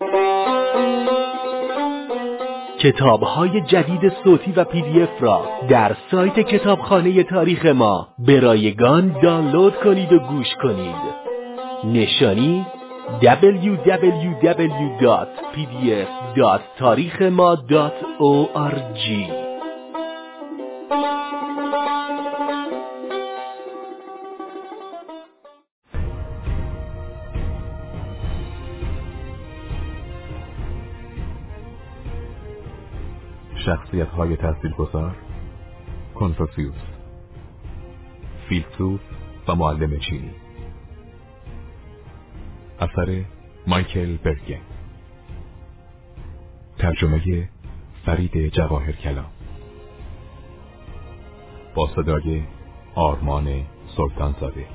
کتاب‌های جدید صوتی و PDF را در سایت کتابخانه تاریخ ما به رایگان دانلود کنید و گوش کنید. نشانی www.pdf.tarikhma.org. شخصیت‌های تاثیرگذار: کنفوسیوس، فیلسوف و معلم چینی. اثر مایکل برگن. ترجمه فرید جواهرکلام. با صدای آرمان سلطانزاده.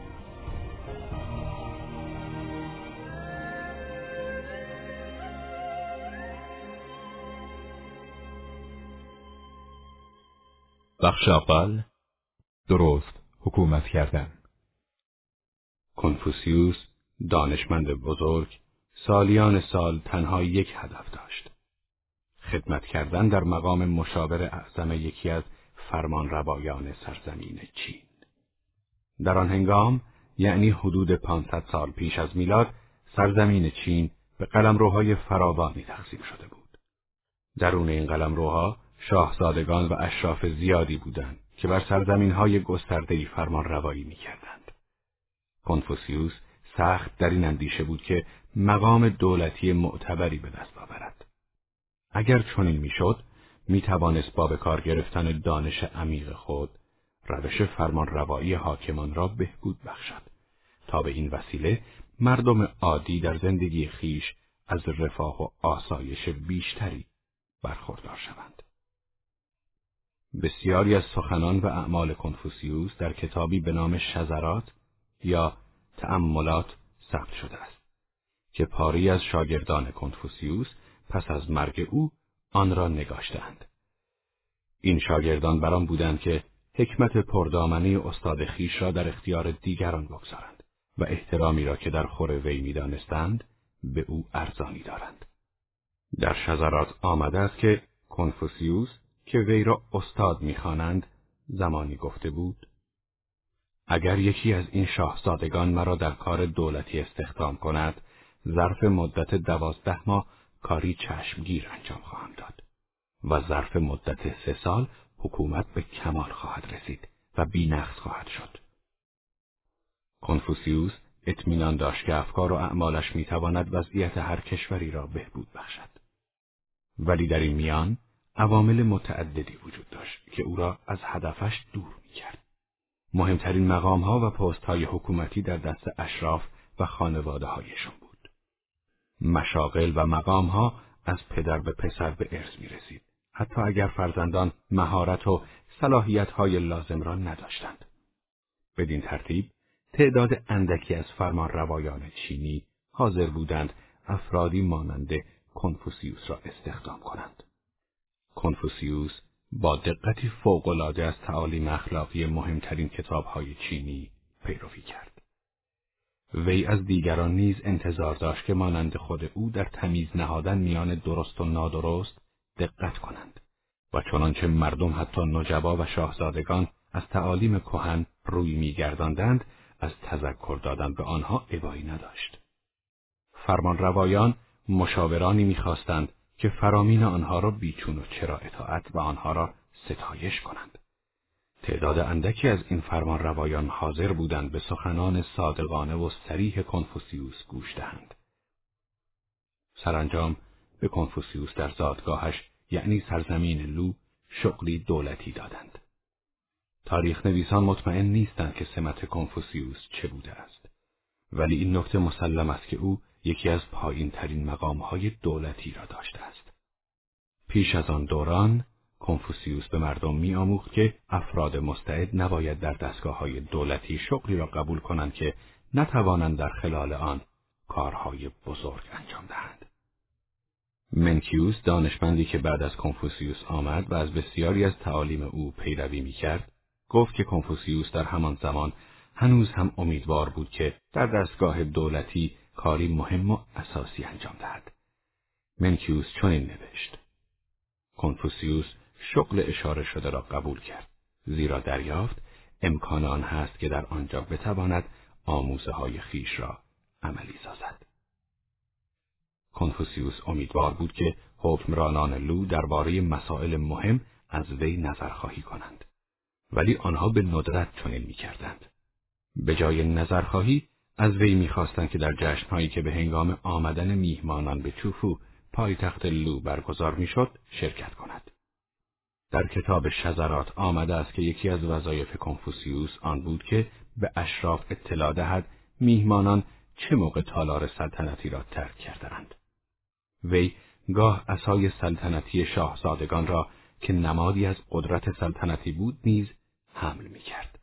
بخش اول: درست حکومت کردن. کنفوسیوس، دانشمند بزرگ، سالیان سال تنها یک هدف داشت: خدمت کردن در مقام مشاور اعظم یکی از فرمانروایان سرزمین چین. در آن هنگام، یعنی حدود 500 سال پیش از میلاد، سرزمین چین به قلمروهای فراوانی تقسیم شده بود. درون این قلمروها شاهزادگان و اشراف زیادی بودند که بر سرزمین‌های گسترده‌ای فرمانروایی می‌کردند. کنفوسیوس سخت در این اندیشه بود که مقام دولتی معتبری به دست آورد. اگر چنین میشد، میتوانست با به کار گرفتن دانش عمیق خود روش فرمانروایی حاکمان را بهبود بخشد تا به این وسیله مردم عادی در زندگی خیش از رفاه و آسایش بیشتری برخوردار شوند. بسیاری از سخنان و اعمال کنفوسیوس در کتابی به نام شذرات یا تأملات ثبت شده است که پاری از شاگردان کنفوسیوس پس از مرگ او آن را نگاشتند. این شاگردان بر آن بودند که حکمت پردامنه استاد خیش را در اختیار دیگران بگذارند و احترامی را که در خور وی می‌دانستند به او ارزانی دارند. در شذرات آمده است که کنفوسیوس که وی را استاد می‌خوانند زمانی گفته بود: اگر یکی از این شاهزادگان مرا در کار دولتی استخدام کند، ظرف مدت 12 ماه کاری چشمگیر انجام خواهم داد و ظرف مدت 3 سال حکومت به کمال خواهد رسید و بی‌نقص خواهد شد. کنفوسیوس اطمینان داشت که افکار و اعمالش میتواند وضعیت هر کشوری را بهبود بخشد. ولی در این میان عوامل متعددی وجود داشت که او را از هدفش دور میکرد. مهمترین مقام‌ها و پست‌های حکومتی در دست اشراف و خانواده‌هایشان بود. مشاغل و مقام‌ها از پدر به پسر به ارث می‌رسید، حتی اگر فرزندان مهارت و صلاحیت‌های لازم را نداشتند. بدین ترتیب تعداد اندکی از فرمانروایان چینی حاضر بودند افرادی مانند کنفوسیوس را استخدام کنند. کنفوسیوس با دقتی فوق‌العاده از تعالیم اخلاقی مهمترین کتاب‌های چینی پیروی کرد. وی از دیگران نیز انتظار داشت که مانند خود او در تمیز نهادن میان درست و نادرست دقت کنند و چنانچه مردم حتی نجبا و شاهزادگان از تعالیم کهن روی می‌گرداندند، از تذکر دادن به آنها ابایی نداشت. فرمانروایان مشاورانی می‌خواستند که فرامین آنها را بیچون و چرا اطاعت و آنها را ستایش کنند. تعداد اندکی از این فرمانروایان حاضر بودند به سخنان صادقانه و صریح کنفوسیوس گوش دهند. سرانجام به کنفوسیوس در زادگاهش یعنی سرزمین لو شغلی دولتی دادند. تاریخ نویسان مطمئن نیستند که سمت کنفوسیوس چه بوده است، ولی این نکته مسلم است که او یکی از پایین ترین مقام‌های دولتی را داشته است. پیش از آن دوران کنفوسیوس به مردم می‌آموخت که افراد مستعد نباید در دستگاه‌های دولتی شغلی را قبول کنند که نتوانند در خلال آن کارهای بزرگ انجام دهند. منکیوس، دانشمندی که بعد از کنفوسیوس آمد و از بسیاری از تعالیم او پیروی می‌کرد، گفت که کنفوسیوس در همان زمان هنوز هم امیدوار بود که در دستگاه دولتی کاری مهم و اساسی انجام دهد منکیوس چنین نوشت: کنفوسیوس شغل اشاره شده را قبول کرد، زیرا دریافت امکان آن هست که در آنجا بتواند آموزه های خیش را عملی سازد. کنفوسیوس امیدوار بود که حکمرانان لو درباره مسائل مهم از وی نظرخواهی کنند، ولی آنها به ندرت چنین می‌کردند. به جای نظرخواهی از وی می‌خواستند که در جشن‌هایی که به هنگام آمدن میهمانان به چوفو پایتخت لو برگزار می‌شد شرکت کند. در کتاب شذرات آمده است که یکی از وظایف کنفوسیوس آن بود که به اشراف اطلاع دهد میهمانان چه موقع تالار سلطنتی را ترک کرده‌اند. وی گاه عصای سلطنتی شاهزادگان را که نمادی از قدرت سلطنتی بود نیز حمل می‌کرد.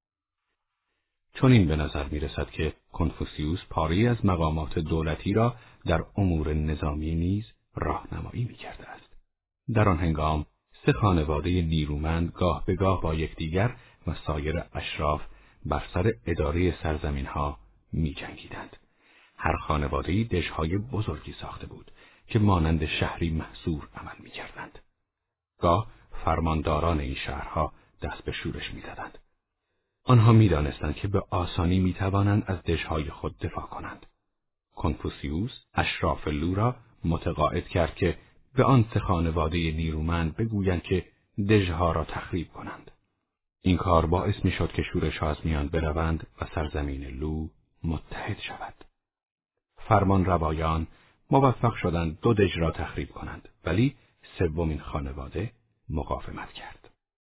چون این به نظر می‌رسد که کنفوسیوس پاری از مقامات دولتی را در امور نظامی نیز راهنمایی می‌کرده است. در آن هنگام 3 خانواده نیرومند گاه به گاه با یکدیگر و سایر اشراف بر سر اداره سرزمین‌ها می‌جنگیدند. هر خانواده‌ای دژهای بزرگی ساخته بود که مانند شهری محصور عمل می‌کردند. گاه فرمانداران این شهرها دست به شورش می‌زدند. آنها می‌دانستند که به آسانی می‌توانند از دژهای خود دفاع کنند. کنفوسیوس اشراف لو را متقاعد کرد که به آن 3 خانواده نیرومند بگویند که دژها را تخریب کنند. این کار باعث می‌شد که شورش‌ها از میان بروند و سرزمین لو متحد شود. فرمان روایان موفق شدند 2 دژ را تخریب کنند، ولی 3مین خانواده مقاومت کرد.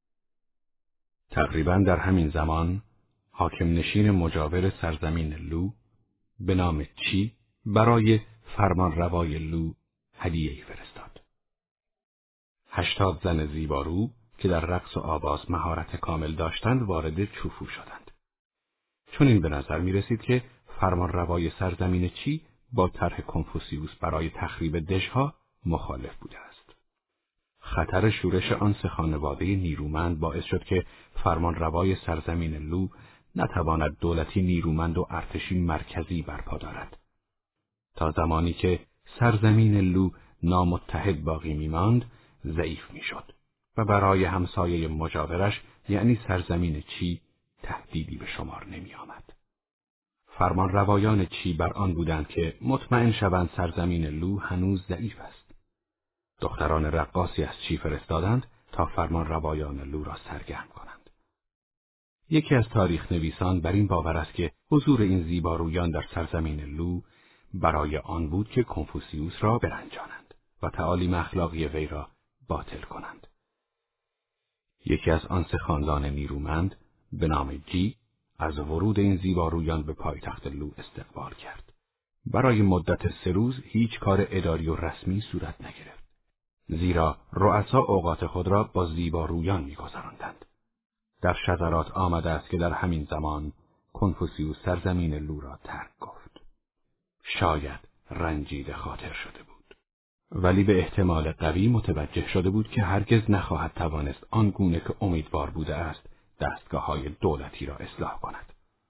تقریباً در همین زمان حاکم نشین مجاور سرزمین لو به نام چی برای فرمان روای لو هدیه‌ای فرستاد. 80 زن زیبارو که در رقص و آواز مهارت کامل داشتند وارد چوفو شدند. چون این به نظر می رسید که فرمان روای سرزمین چی با طرح کنفوسیوس برای تخریب دژها مخالف بوده است. خطر شورش آن 3 خانواده نیرومند باعث شد که فرمان روای سرزمین لو نتواند دولتی نیرومند و ارتشی مرکزی برپا دارد. تا زمانی که سرزمین لو نامتحد باقی می‌ماند، ضعیف می‌شد و برای همسایه مجاورش یعنی سرزمین چی تهدیدی به شمار نمی‌آمد. فرمان روایان چی بر آن بودند که مطمئن شوند سرزمین لو هنوز ضعیف است. دختران رقاصی از چی فرستادند تا فرمان روایان لو را سرگرم کنند. یکی از تاریخ نویسان بر این باور است که حضور این زیبارویان در سرزمین لو برای آن بود که کنفوسیوس را برنجانند و تعالیم اخلاقی وی را باطل کنند. یکی از آن 3 خاندان نیرومند به نام جی از ورود این زیبارویان به پایتخت لو استقبال کرد. برای مدت 3 روز هیچ کار اداری و رسمی صورت نگرفت، زیرا رؤسا اوقات خود را با زیبارویان می‌گذراندند. در شذرات آمده است که در همین زمان کنفوسیوس سرزمین لو را ترک گفت. شاید رنجیده خاطر شده بود، ولی به احتمال قوی متوجه شده بود که هرگز نخواهد توانست آن گونه که امیدوار بوده است دستگاه‌های دولتی را اصلاح کند.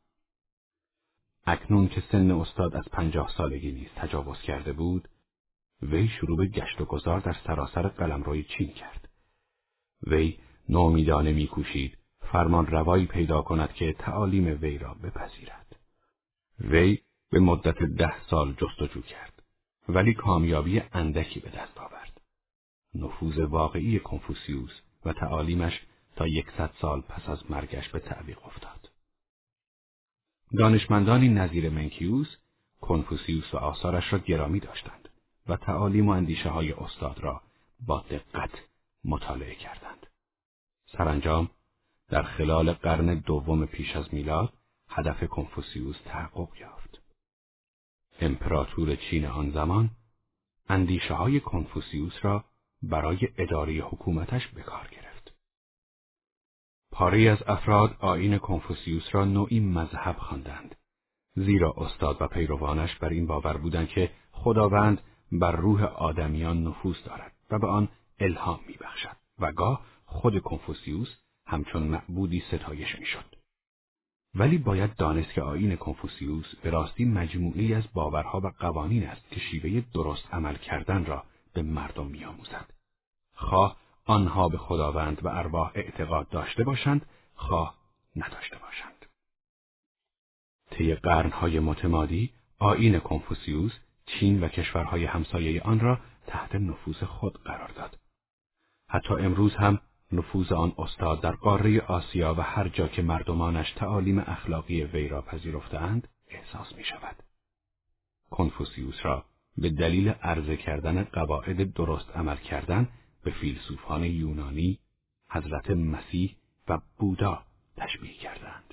اکنون که سن استاد از 50 سالگی نیز تجاوز کرده بود، وی شروع به گشت و گذار در سراسر قلمروی چین کرد. وی ناامیدانه می‌کوشید فرمان روایی پیدا کند که تعالیم وی را بپذیرد. وی به مدت 10 سال جستجو کرد، ولی کامیابی اندکی به دست آورد. نفوذ واقعی کنفوسیوس و تعالیمش تا 100 سال پس از مرگش به تعویق افتاد. دانشمندانی نظیر منکیوس کنفوسیوس و آثارش را گرامی داشتند و تعالیم و اندیشه‌های استاد را با دقت مطالعه کردند. سرانجام در خلال قرن 2 پیش از میلاد هدف کنفوسیوس تحقق یافت. امپراتور چین آن زمان اندیشه‌های کنفوسیوس را برای اداره حکومتش به کار گرفت. پاری از افراد آیین کنفوسیوس را نوعی مذهب خواندند، زیرا استاد و پیروانش بر این باور بودند که خداوند بر روح آدمیان نفوذ دارد و به آن الهام می‌بخشد و گاه خود کنفوسیوس همچون معبودی ستایش می‌شد. ولی باید دانست که آیین کنفوسیوس به راستی مجموعه‌ای از باورها و قوانین است که شیوه درست عمل کردن را به مردم می‌آموزد. خواه آنها به خداوند و ارواح اعتقاد داشته باشند، خواه نداشته باشند. طی قرن‌های متمادی، آیین کنفوسیوس چین و کشورهای همسایه آن را تحت نفوذ خود قرار داد. حتی امروز هم نفوذ آن استاد در قاره آسیا و هر جا که مردمانش تعالیم اخلاقی وی را پذیرفته‌اند احساس می‌شود. کنفوسیوس را به دلیل عرضه کردن قواعد درست عمل کردن به فیلسوفان یونانی، حضرت مسیح و بودا تشبیه کردند.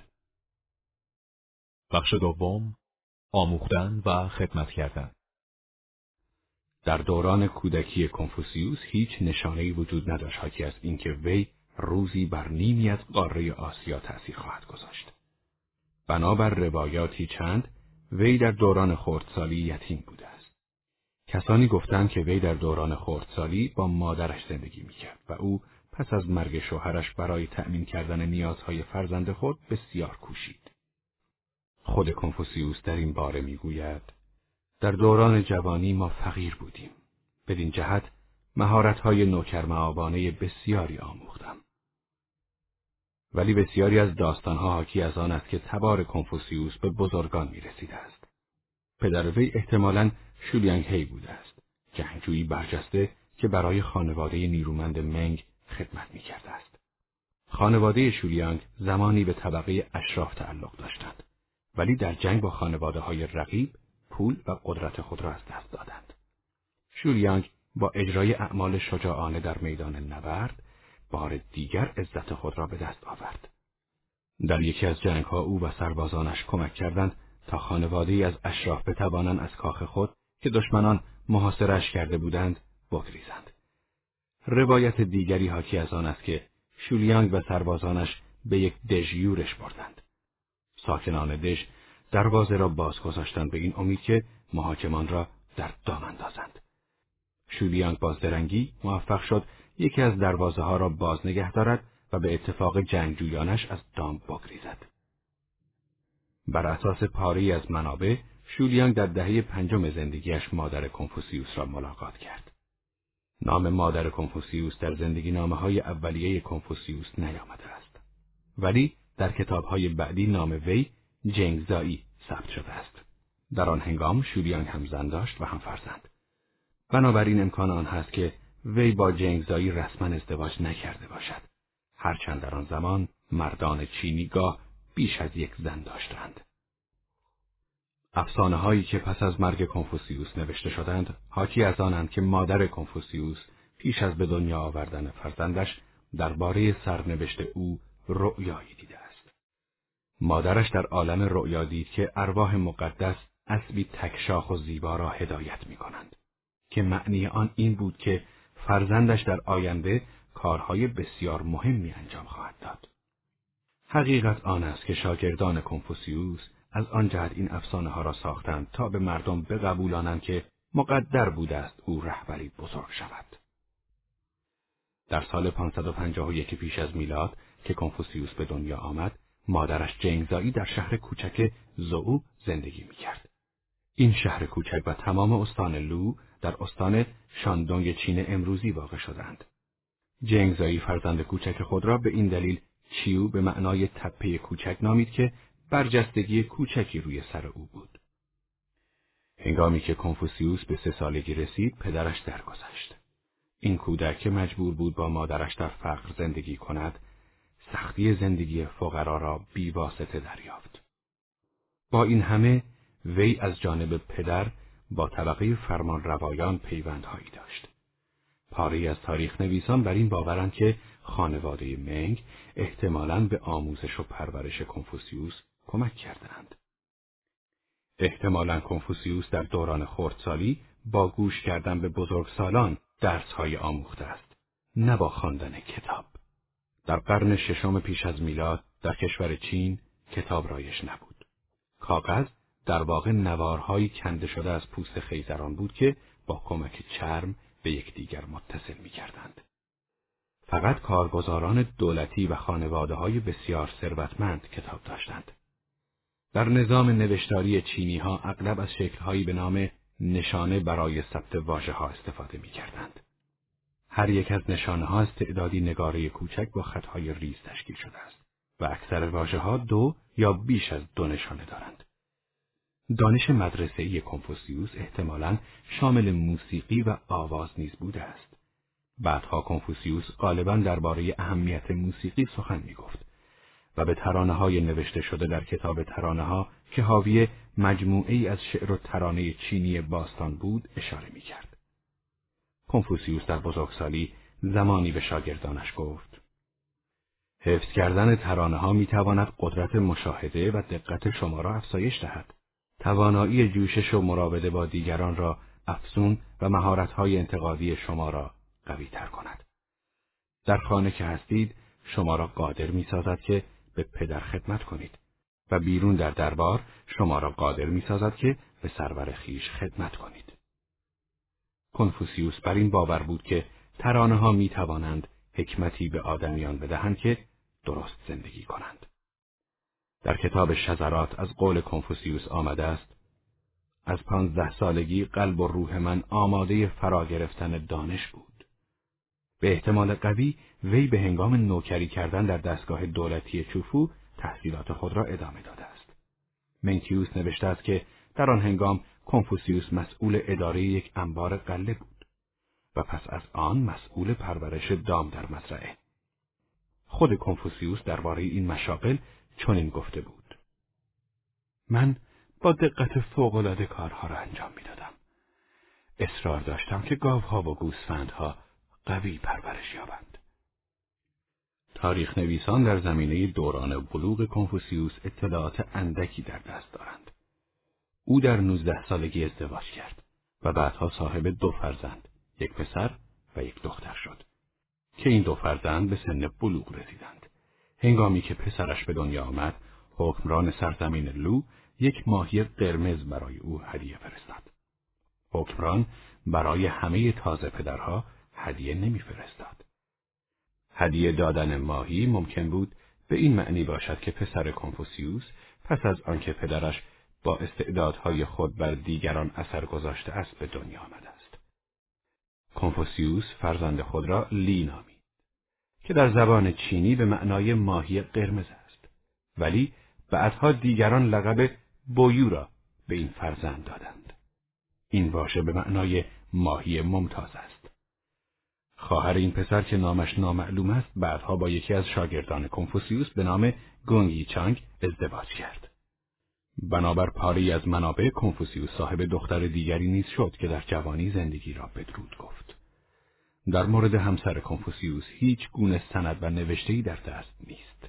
بخش دوم، آموختن و خدمت کردن. در دوران کودکی کنفوسیوس هیچ نشانه‌ای وجود نداشت حاکی از اینکه وی روزی بر نیمی از قاره آسیا تأثیر خواهد گذاشت. بنابر روایاتی چند، وی در دوران خردسالی یتیم بوده است. کسانی گفتند که وی در دوران خردسالی با مادرش زندگی می‌کرد و او پس از مرگ شوهرش برای تأمین کردن نیازهای فرزند خود بسیار کوشید. خود کنفوسیوس در این باره می‌گوید: در دوران جوانی ما فقیر بودیم. بدین جهت مهارت‌های نوکرمعابانه بسیاری آموختم. ولی بسیاری از داستان‌ها حاکی از آن است که تبار کنفوسیوس به بزرگان می‌رسیده است. پدر وی احتمالاً شولیانگ هی بوده است، جنگجویی برجسته که برای خانواده نیرومند منگ خدمت می‌کرده است. خانواده شولیانگ زمانی به طبقه اشراف تعلق داشتند، ولی در جنگ با خانواده‌های رقیب پول و قدرت خود را از دست دادند. شولیانگ با اجرای اعمال شجاعانه در میدان نبرد بار دیگر عزت خود را به دست آورد. در یکی از جنگ‌ها او و سربازانش کمک کردند تا خانواده‌ای از اشراف بتوانند از کاخ خود که دشمنان محاصره‌اش کرده بودند بگریزند. روایت دیگری حاکی از آن است که شولیانگ و سربازانش به یک دژ یورش بردند. ساکنان دژ دروازه را باز گذاشتند به این امید که محاکمان را در دام اندازند. شولیانگ با زرنگی موفق شد یکی از دروازه ها را باز نگه دارد و به اتفاق جنگجویانش از دام بگریزد. بر اساس پاره‌ای از منابع، شولیانگ در دهه 5 زندگیش مادر کنفوسیوس را ملاقات کرد. نام مادر کنفوسیوس در زندگی نامه‌های اولیه کنفوسیوس نیامده است، ولی در کتاب‌های بعدی نام وی جنگزایی ثبت شده است. در آن هنگام شولیانگ هم زن داشت و هم فرزند. بنابراین امکان آن هست که وی با جنگزایی رسما ازدواج نکرده باشد، هرچند در آن زمان مردان چینی گاه بیش از یک زن داشتند. افسانه‌هایی که پس از مرگ کنفوسیوس نوشته شدند حاکی از آنند که مادر کنفوسیوس پیش از به دنیا آوردن فرزندش درباره سرنوشت او رؤیایی دیده است. مادرش در عالم رؤیا دید که ارواح مقدس اسبی تکشاخ و زیبا را هدایت می‌کنند، که معنی آن این بود که فرزندش در آینده کارهای بسیار مهمی انجام خواهد داد. حقیقت آن است که شاگردان کنفوسیوس از آن جهت این افسانه‌ها را ساختند تا به مردم بقبولانند که مقدر بوده است او رهبری بزرگ شود. در سال 551 پیش از میلاد که کنفوسیوس به دنیا آمد، مادرش جنگزایی در شهر کوچک زوئو زندگی می‌کرد. این شهر کوچک و تمام استان لو در استان شاندونگ چین امروزی واقع شدند. جنگزایی فرزند کوچک خود را به این دلیل چیو به معنای تپه کوچک نامید که برجستگی کوچکی روی سر او بود. هنگامی که کنفوسیوس به 3 سالگی رسید، پدرش درگذشت. این کودک مجبور بود با مادرش در فقر زندگی کند، سختی زندگی فقرا را بی‌واسطه دریافت. با این همه وی از جانب پدر با طبقه فرمانروایان پیوندهایی داشت. پاره‌ای از تاریخ نویسان بر این باورند که خانواده منگ احتمالاً به آموزش و پرورش کنفوسیوس کمک کردند. احتمالاً کنفوسیوس در دوران خردسالی با گوش کردن به بزرگسالان درس‌های آموخته است، نه با خواندن کتاب. در قرن 6 پیش از میلاد در کشور چین کتاب رایج نبود. کاغذ در واقع نوارهایی کنده شده از پوست خیزران بود که با کمک چرم به یکدیگر متصل می‌کردند. فقط کارگزاران دولتی و خانواده‌های بسیار ثروتمند کتاب داشتند. در نظام نوشتاری چینی‌ها اغلب از شکل‌هایی به نام نشانه برای ثبت واژه‌ها استفاده می‌کردند. هر یک از نشانه‌ها از تعدادی نگاره کوچک با خطهای ریز تشکیل شده است و اکثر واژه‌ها 2 یا بیش از 2 نشانه دارند. دانش مدرسه‌ای کنفوسیوس احتمالاً شامل موسیقی و آواز نیز بوده است. بعدها کنفوسیوس غالباً درباره اهمیت موسیقی سخن می‌گفت و به ترانه‌های نوشته شده در کتاب ترانه‌ها که حاوی مجموعه‌ای از شعر و ترانه چینی باستان بود اشاره می‌کرد. کنفوسیوس در بزرگسالی زمانی به شاگردانش گفت: حفظ کردن ترانه‌ها می‌تواند قدرت مشاهده و دقت شما را افزایش دهد، توانایی جوشش و مراوده با دیگران را افزون و مهارت‌های انتقادی شما را قوی‌تر کند. در خانه که هستید شما را قادر می‌سازد که به پدر خدمت کنید و بیرون در دربار شما را قادر می‌سازد که به سرور خویش خدمت کنید. کنفوسیوس بر این باور بود که ترانه‌ها می‌توانند حکمتی به آدمیان بدهند که درست زندگی کنند. در کتاب شذرات از قول کنفوسیوس آمده است: از 15 سالگی قلب و روح من آماده فرا گرفتن دانش بود. به احتمال قوی وی به هنگام نوکری کردن در دستگاه دولتی چوفو تحصیلات خود را ادامه داده است. منکیوس نوشته است که در آن هنگام کنفوسیوس مسئول اداره یک انبار غله بود و پس از آن مسئول پرورش دام در مزرعه. خود کنفوسیوس درباره این مشاغل چنین گفته بود: من با دقت فوق‌العاده کارها را انجام می‌دادم. اصرار داشتم که گاوها و گوسفندها قوی پرورش یابند. تاریخ نویسان در زمینه دوران بلوغ کنفوسیوس اطلاعات اندکی در دست دارند. او در 19 سالگی ازدواج کرد و بعدها صاحب 2 فرزند، یک پسر و یک دختر شد که این 2 فرزند به سن بلوغ رسیدند. هنگامی که پسرش به دنیا آمد، حکمران سرزمین لو یک ماهی قرمز برای او هدیه فرستاد. حکمران برای همه تازه پدرها هدیه نمی‌فرستاد. هدیه دادن ماهی ممکن بود به این معنی باشد که پسر کنفوسیوس پس از آنکه پدرش با استعدادهای خود بر دیگران اثر گذاشته است به دنیا آمده است. کنفوسیوس فرزند خود را لی نامید که در زبان چینی به معنای ماهی قرمز است، ولی بعدها دیگران لقب بویو را به این فرزند دادند. این واژه به معنای ماهی ممتاز است. خواهر این پسر که نامش نامعلوم است بعدها با یکی از شاگردان کنفوسیوس به نام گونگی چانگ ازدواج کرد. بنابر پاری از منابع کنفوسیوس صاحب دختر دیگری نیز شد که در جوانی زندگی را بدرود گفت. در مورد همسر کنفوسیوس هیچ گونه سند و نوشته‌ای در دست نیست.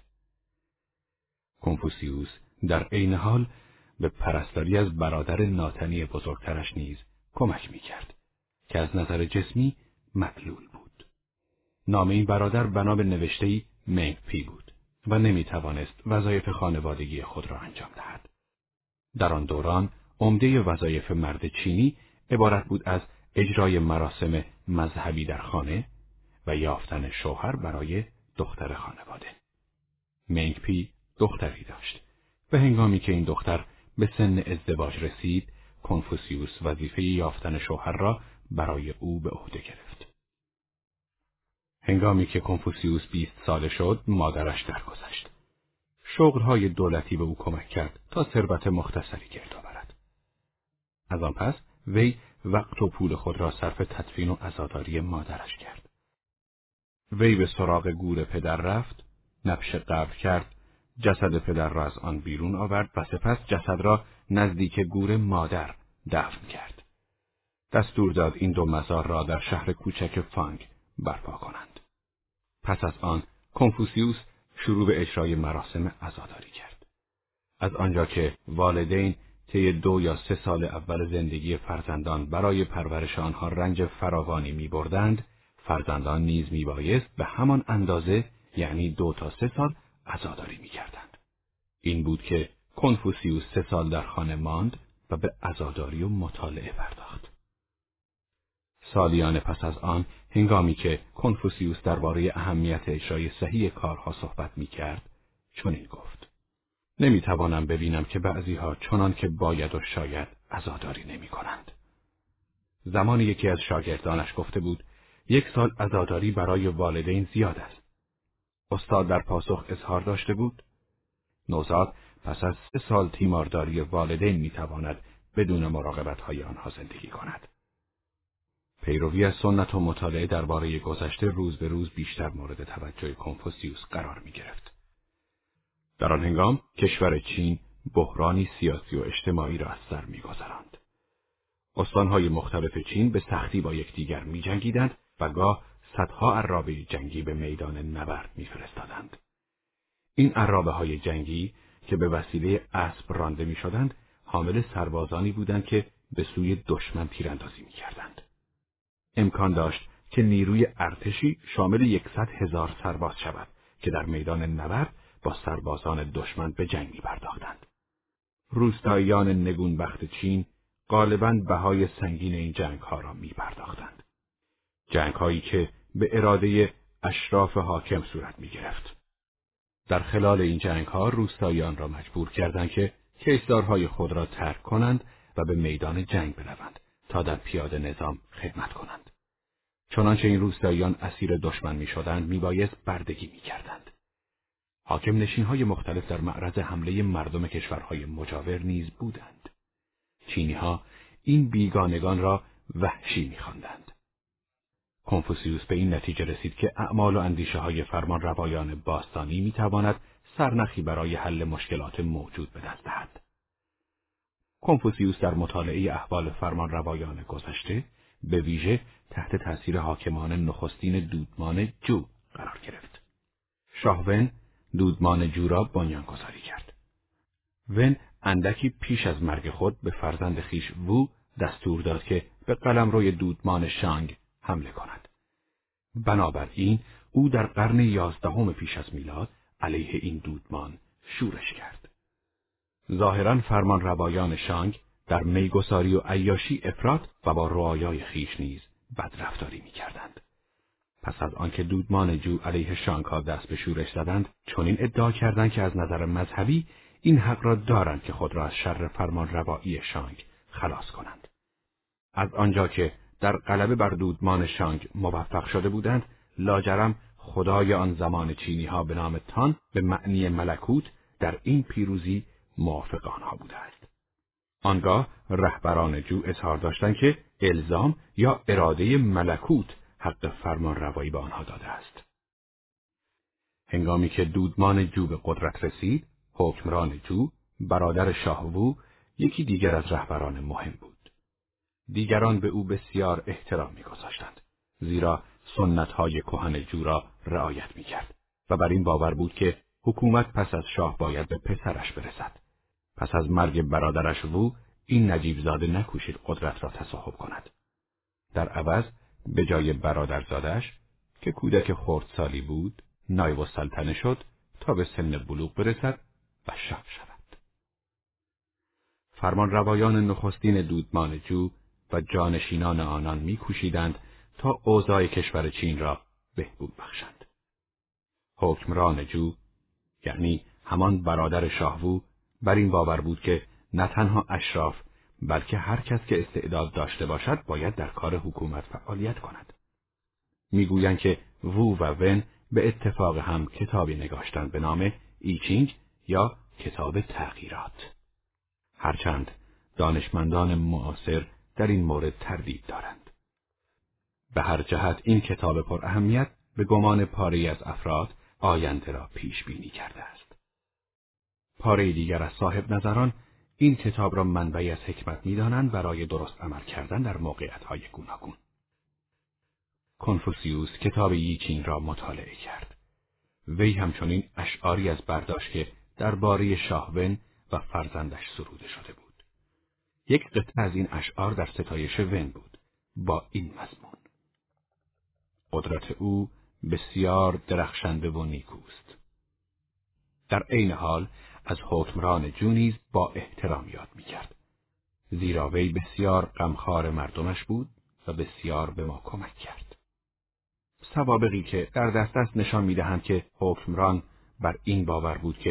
کنفوسیوس در عین حال به پرستاری از برادر ناتنی بزرگترش نیز کمک می‌کرد که از نظر جسمی معلول بود. نام این برادر بنا به نوشته‌ای منگ پی بود و نمی‌توانست وظایف خانوادگی خود را انجام دهد. در آن دوران عمده وظایف مرد چینی عبارت بود از اجرای مراسم مذهبی در خانه و یافتن شوهر برای دختر خانواده. منگ پی دختری داشت و هنگامی که این دختر به سن ازدواج رسید، کنفوسیوس وظیفه یافتن شوهر را برای او به عهده گرفت. هنگامی که کنفوسیوس 20 ساله شد، مادرش درگذشت. شغل‌های دولتی به او کمک کرد تا ثروت مختصری گرد آورد. از آن پس وی وقت و پول خود را صرف تدفین و عزاداری مادرش کرد. وی به سراغ گور پدر رفت، نبش قبر کرد، جسد پدر را از آن بیرون آورد و سپس جسد را نزدیک گور مادر دفن کرد. دستور داد این 2 مزار را در شهر کوچک فانگ برپا کنند. پس از آن کنفوسیوس شروع به اجرای مراسم عزاداری کرد. از آنجا که والدین طی 2 یا 3 سال اول زندگی فرزندان برای پرورش آنها رنج فراوانی می‌بردند، فرزندان نیز میبایست به همان اندازه، یعنی 2 تا 3 سال عزاداری می‌کردند. این بود که کنفوسیوس 3 سال در خانه ماند و به عزاداری و مطالعه پرداخت. سالیان پس از آن، هنگامی که کنفوسیوس درباره اهمیت اجرای صحیح کارها صحبت می‌کرد، چنین گفت: نمیتوانم ببینم که بعضیها چنان که باید و شاید عزاداری نمی کنند. زمانی یکی از شاگردانش گفته بود 1 سال عزاداری برای والدین زیاد است. استاد در پاسخ اظهار داشته بود نوزاد پس از 3 سال تیمارداری والدین میتواند بدون مراقبت‌های آنها زندگی کند. پیروی از سنت و مطالعه درباره گذشته روز به روز بیشتر مورد توجه کنفوسیوس قرار می گرفت. در آن هنگام کشور چین بحرانی سیاسی و اجتماعی را از سر می گذراند. استانهای مختلف چین به سختی با یکدیگر می جنگیدند و گاه صدها عرابه جنگی به میدان نبرد می فرستادند. این عرابه های جنگی که به وسیله اسب رانده می شدند حامل سربازانی بودند که به سوی دشمن تیراندازی می کردند. امکان داشت که نیروی ارتشی شامل 100,000 سرباز شود که در میدان نبرد با سربازان دشمن به جنگ می پرداختند. روستاییان نگونبخت چین غالباً بهای سنگین این جنگ‌ها را می پرداختند. جنگ‌هایی که به اراده اشراف حاکم صورت می گرفت. در خلال این جنگ‌ها روستاییان را مجبور کردند که کشتارهای خود را ترک کنند و به میدان جنگ بروند تا در پیاده نظام خدمت کنند. چنانچه این روستاییان اسیر دشمن می‌شدند میبایست بردگی می‌کردند. حاکم نشین‌های مختلف در معرض حمله مردم کشورهای مجاور نیز بودند. چینی‌ها این بیگانگان را وحشی می‌خواندند. کنفوسیوس به این نتیجه رسید که اعمال و اندیشه‌های فرمانروایان باستانی می‌تواند سرنخی برای حل مشکلات موجود به دست دهد. کنفوسیوس در مطالعه احوال فرمانروایان گذشته به ویژه تحت تأثیر حاکمان نخستین دودمان جو قرار گرفت. شاه ون دودمان جو را بنیانگذاری کرد. ون اندکی پیش از مرگ خود به فرزند خویش وو دستور داد که به قلمروی دودمان شانگ حمله کند. بنابراین او در قرن 11 پیش از میلاد علیه این دودمان شورش کرد. ظاهراً فرمانروایان شانگ در میگساری و عیاشی افراط و با رعایای خویش نیز بدرفتاری می‌کردند. پس از آنکه دودمان جو علیه شانگ‌ها دست به شورش زدند، چنین ادعا کردند که از نظر مذهبی این حق را دارند که خود را از شر فرمانروایی شانگ خلاص کنند. از آنجا که در غلبه بر دودمان شانگ موفق شده بودند، لاجرم خدای آن زمان چینی‌ها به نام تان به معنی ملکوت در این پیروزی موافق آنها بوده است. آنگاه رهبران جو اظهار داشتند که الزام یا اراده ملکوت حق فرمان روایی به آنها داده است. هنگامی که دودمان جو به قدرت رسید، حکمران جو، برادر شاه وو، یکی دیگر از رهبران مهم بود. دیگران به او بسیار احترام می‌گذاشتند، زیرا سنت‌های کهن جو را رعایت می‌کرد و بر این باور بود که حکومت پس از شاه باید به پسرش برسد. پس از مرگ برادرش وو، این نجیب زاده نکوشید قدرت را تصاحب کند. در عوض به جای برادرزادش که کودک خردسالی بود، نایب السلطنه شد تا به سن بلوغ برسد و شاه شود. فرمانروایان نخستین دودمان جو و جانشینان آنان می‌کوشیدند تا اوضاع کشور چین را بهبود بخشند. حکمران جو، یعنی همان برادر شاه وو، بر این باور بود که نه تنها اشراف بلکه هر کس که استعداد داشته باشد باید در کار حکومت فعالیت کند. میگویند که وو و ون به اتفاق هم کتابی نگاشتند به نام ایچینگ یا کتاب تغییرات. هرچند دانشمندان معاصر در این مورد تردید دارند. به هر جهت این کتاب پر اهمیت به گمان پاره‌ای از افراد آینده را پیش بینی کرده است. پاره دیگر از صاحب نظران این کتاب را منبعی از حکمت می‌دانند برای درست عمل کردن در موقعیت‌های گوناگون. کنفوسیوس کتاب ایچینگ را مطالعه کرد. وی همچنین اشعاری از برداشت که درباره شاه ون و فرزندش سروده شده بود. یک قطعه از این اشعار در ستایش ون بود با این مضمون: قدرت او بسیار درخشنده و نیکوست. در عین حال از حکمران جو نیز با احترام یاد می‌کرد، زیرا وی بسیار غمخوار مردمش بود و بسیار به ما کمک کرد. سوابقی که در دست است نشان می‌دهند که حکمران بر این باور بود که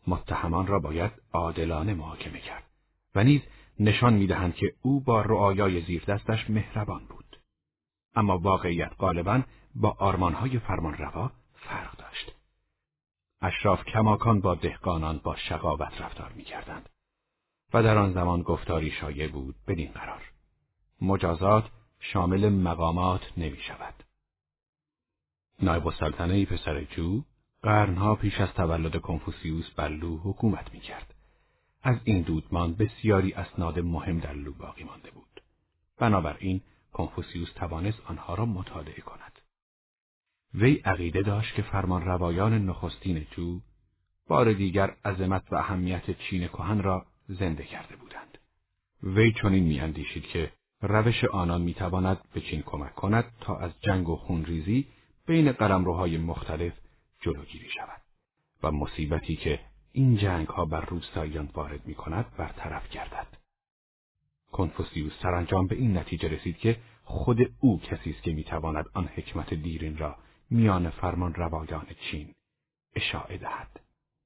متهمان را باید عادلانه محاکمه کرد و نیز نشان می‌دهند که او با رعایای زیر دستش مهربان بود. اما واقعیت غالباً با آرمان‌های فرمانروا فرق داشت. اشراف کماکان با دهقانان با شقاوت رفتار می‌کردند و در آن زمان گفتاری شایع بود بدین قرار: مجازات شامل مقامات نمی‌شود. نایب السلطنه پسر جو قرنها پیش از تولد کنفوسیوس بر لو حکومت می‌کرد. از این دودمان بسیاری اسناد مهم در لو باقی مانده بود. بنابراین کنفوسیوس توانست آنها را مطالعه کند. وی عقیده داشت که فرمانروایان نخستین جو بار دیگر عظمت و اهمیت چین کهن را زنده کرده بودند. وی چنین می‌اندیشید که روش آنان می‌تواند به چین کمک کند تا از جنگ و خونریزی بین قلمروهای مختلف جلوگیری شود و مصیبتی که این جنگ‌ها بر روستاییان وارد می‌کند برطرف گردد. کنفوسیوس سرانجام به این نتیجه رسید که خود او کسی است که می‌تواند آن حکمت دیرین را میان فرمانروایان چین اشاعه دهد.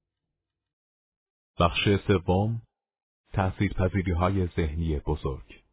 بخش سوم، تأثیرپذیری‌های ذهنی بزرگ.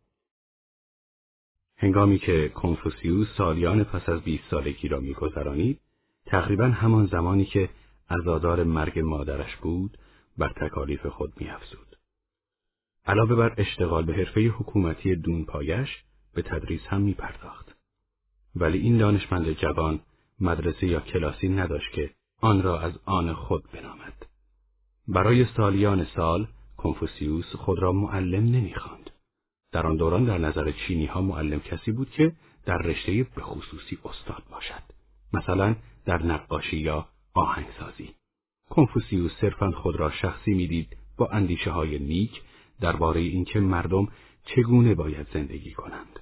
هنگامی که کنفوسیوس سالیان پس از 20 سالگی را می‌گذرانید، تقریباً همان زمانی که عزادار مرگ مادرش بود، بر تکالیف خود می‌افزود. علاوه بر اشتغال به حرفه حکومتی دونپایش، به تدریس هم می‌پرداخت. ولی این دانشمند جوان مدرسه یا کلاسی نداشت که آن را از آن خود بنامد. برای سالیان سال کنفوسیوس خود را معلم نمی‌خواند. در آن دوران در نظر چینی‌ها معلم کسی بود که در رشته به خصوصی استاد باشد، مثلا در نقاشی یا آهنگسازی. کنفوسیوس صرفاً خود را شخصی می‌دید با اندیشه‌های نیک درباره اینکه مردم چگونه باید زندگی کنند.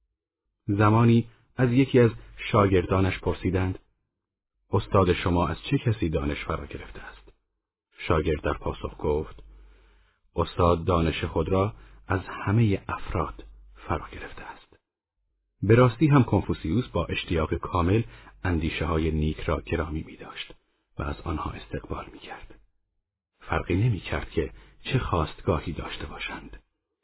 زمانی از یکی از شاگردانش پرسیدند: استاد شما از چه کسی دانش فرا گرفته است؟ شاگرد در پاسخ گفت: استاد دانش خود را از همه افراد فرا گرفته است. به راستی هم کنفوسیوس با اشتیاق کامل اندیشه‌های نیک را گرامی می‌داشت و از آنها استقبال می‌کرد. فرقی نمی‌کرد که چه خواستگاهی داشته باشند.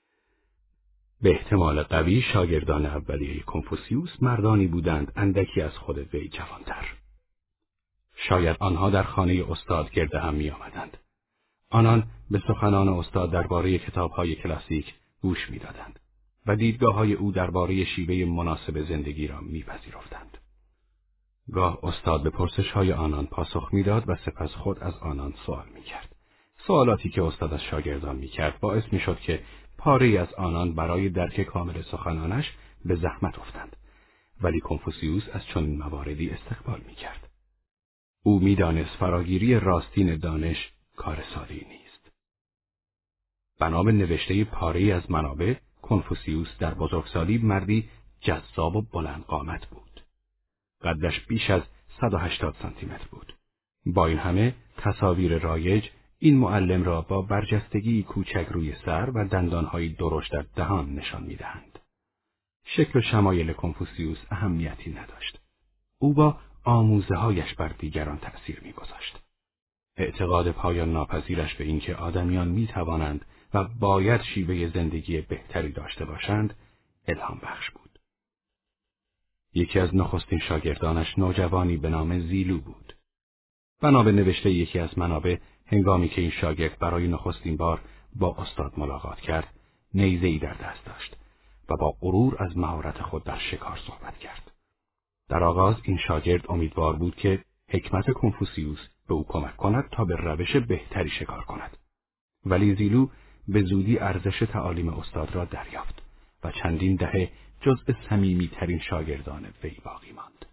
به احتمال قوی شاگردان اولیه کنفوسیوس مردانی بودند اندکی از خود وی جوانتر. شاید آنها در خانه استاد گرد هم می‌آمدند. آنان به سخنان استاد درباره کتاب‌های کلاسیک گوش می‌دادند و دیدگاه‌های او درباره شیوه مناسب زندگی را می‌پذیرفتند. گاه استاد به پرسش‌های آنان پاسخ می‌داد و سپس خود از آنان سوال می‌کرد. سوالاتی که استاد از شاگردان می‌کرد باعث می‌شد که پاره‌ای از آنان برای درک کامل سخنانش به زحمت افتند، ولی کنفوسیوس از چنین مواردی استقبال می‌کرد. او می‌دانست فراگیری راستین دانش کار ساده‌ای نیست. بنا به نوشته پاره‌ای از منابع، کنفوسیوس در بزرگسالی مردی جذاب و بلند قامت بود. قدش بیش از 180 سانتی متر بود. با این همه تصاویر رایج این معلم را با برجستگی کوچک روی سر و دندانهای درشت در دهان نشان می‌دهند. شکل و شمایل کنفوسیوس اهمیتی نداشت. او با آموزه‌هایش بر دیگران تأثیر می‌گذاشت. اعتقاد پایان ناپذیرش به اینکه آدمیان می‌توانند و باید شیوه زندگی بهتری داشته باشند، الهام بخش بود. یکی از نخستین شاگردانش نوجوانی به نام زیلو بود. بنا به نوشته یکی از منابع، هنگامی که این شاگرد برای نخستین بار با استاد ملاقات کرد، نیزه‌ای در دست داشت و با غرور از مهارت خود در شکار صحبت کرد. در آغاز این شاگرد امیدوار بود که حکمت کنفوسیوس به او کمک کند تا به روش بهتری شکار کند. ولی زیلو به زودی ارزش تعالیم استاد را دریافت و چندین دهه جزء صمیمی‌ترین شاگردان وی باقی ماند.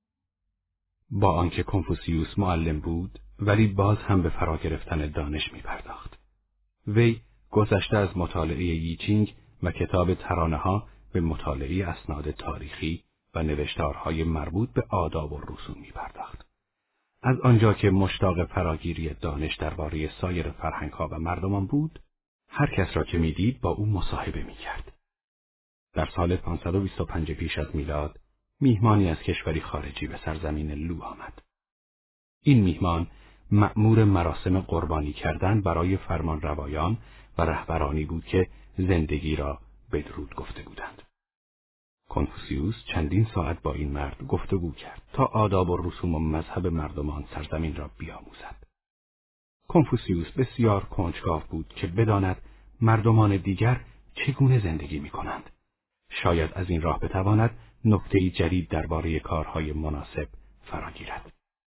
با آنکه کنفوسیوس معلم بود، ولی باز هم به فرا گرفتن دانش می پرداخت. وی گذشته از مطالعه ییچینگ و کتاب ترانه‌ها به مطالعه اسناد تاریخی و نوشتارهای مربوط به آداب و رسوم می پرداخت. از آنجا که مشتاق فراگیری دانش درباره سایر فرهنگ‌ها و مردمان بود، هر کس را که می‌دید با او مصاحبه می‌کرد. در سال 525 پیش از میلاد، میهمانی از کشوری خارجی به سرزمین لو آمد. این میهمان مأمور مراسم قربانی کردن برای فرمانروایان و رهبرانی بود که زندگی را بدرود گفته بودند. کنفوسیوس چندین ساعت با این مرد گفتگو کرد تا آداب و رسوم و مذهب مردمان سرزمین را بیاموزد. کنفوسیوس بسیار کنجکاو بود که بداند مردمان دیگر چگونه زندگی می‌کنند. شاید از این راه بتواند نکته‌ای جدید درباره کارهای مناسب فراگیرد.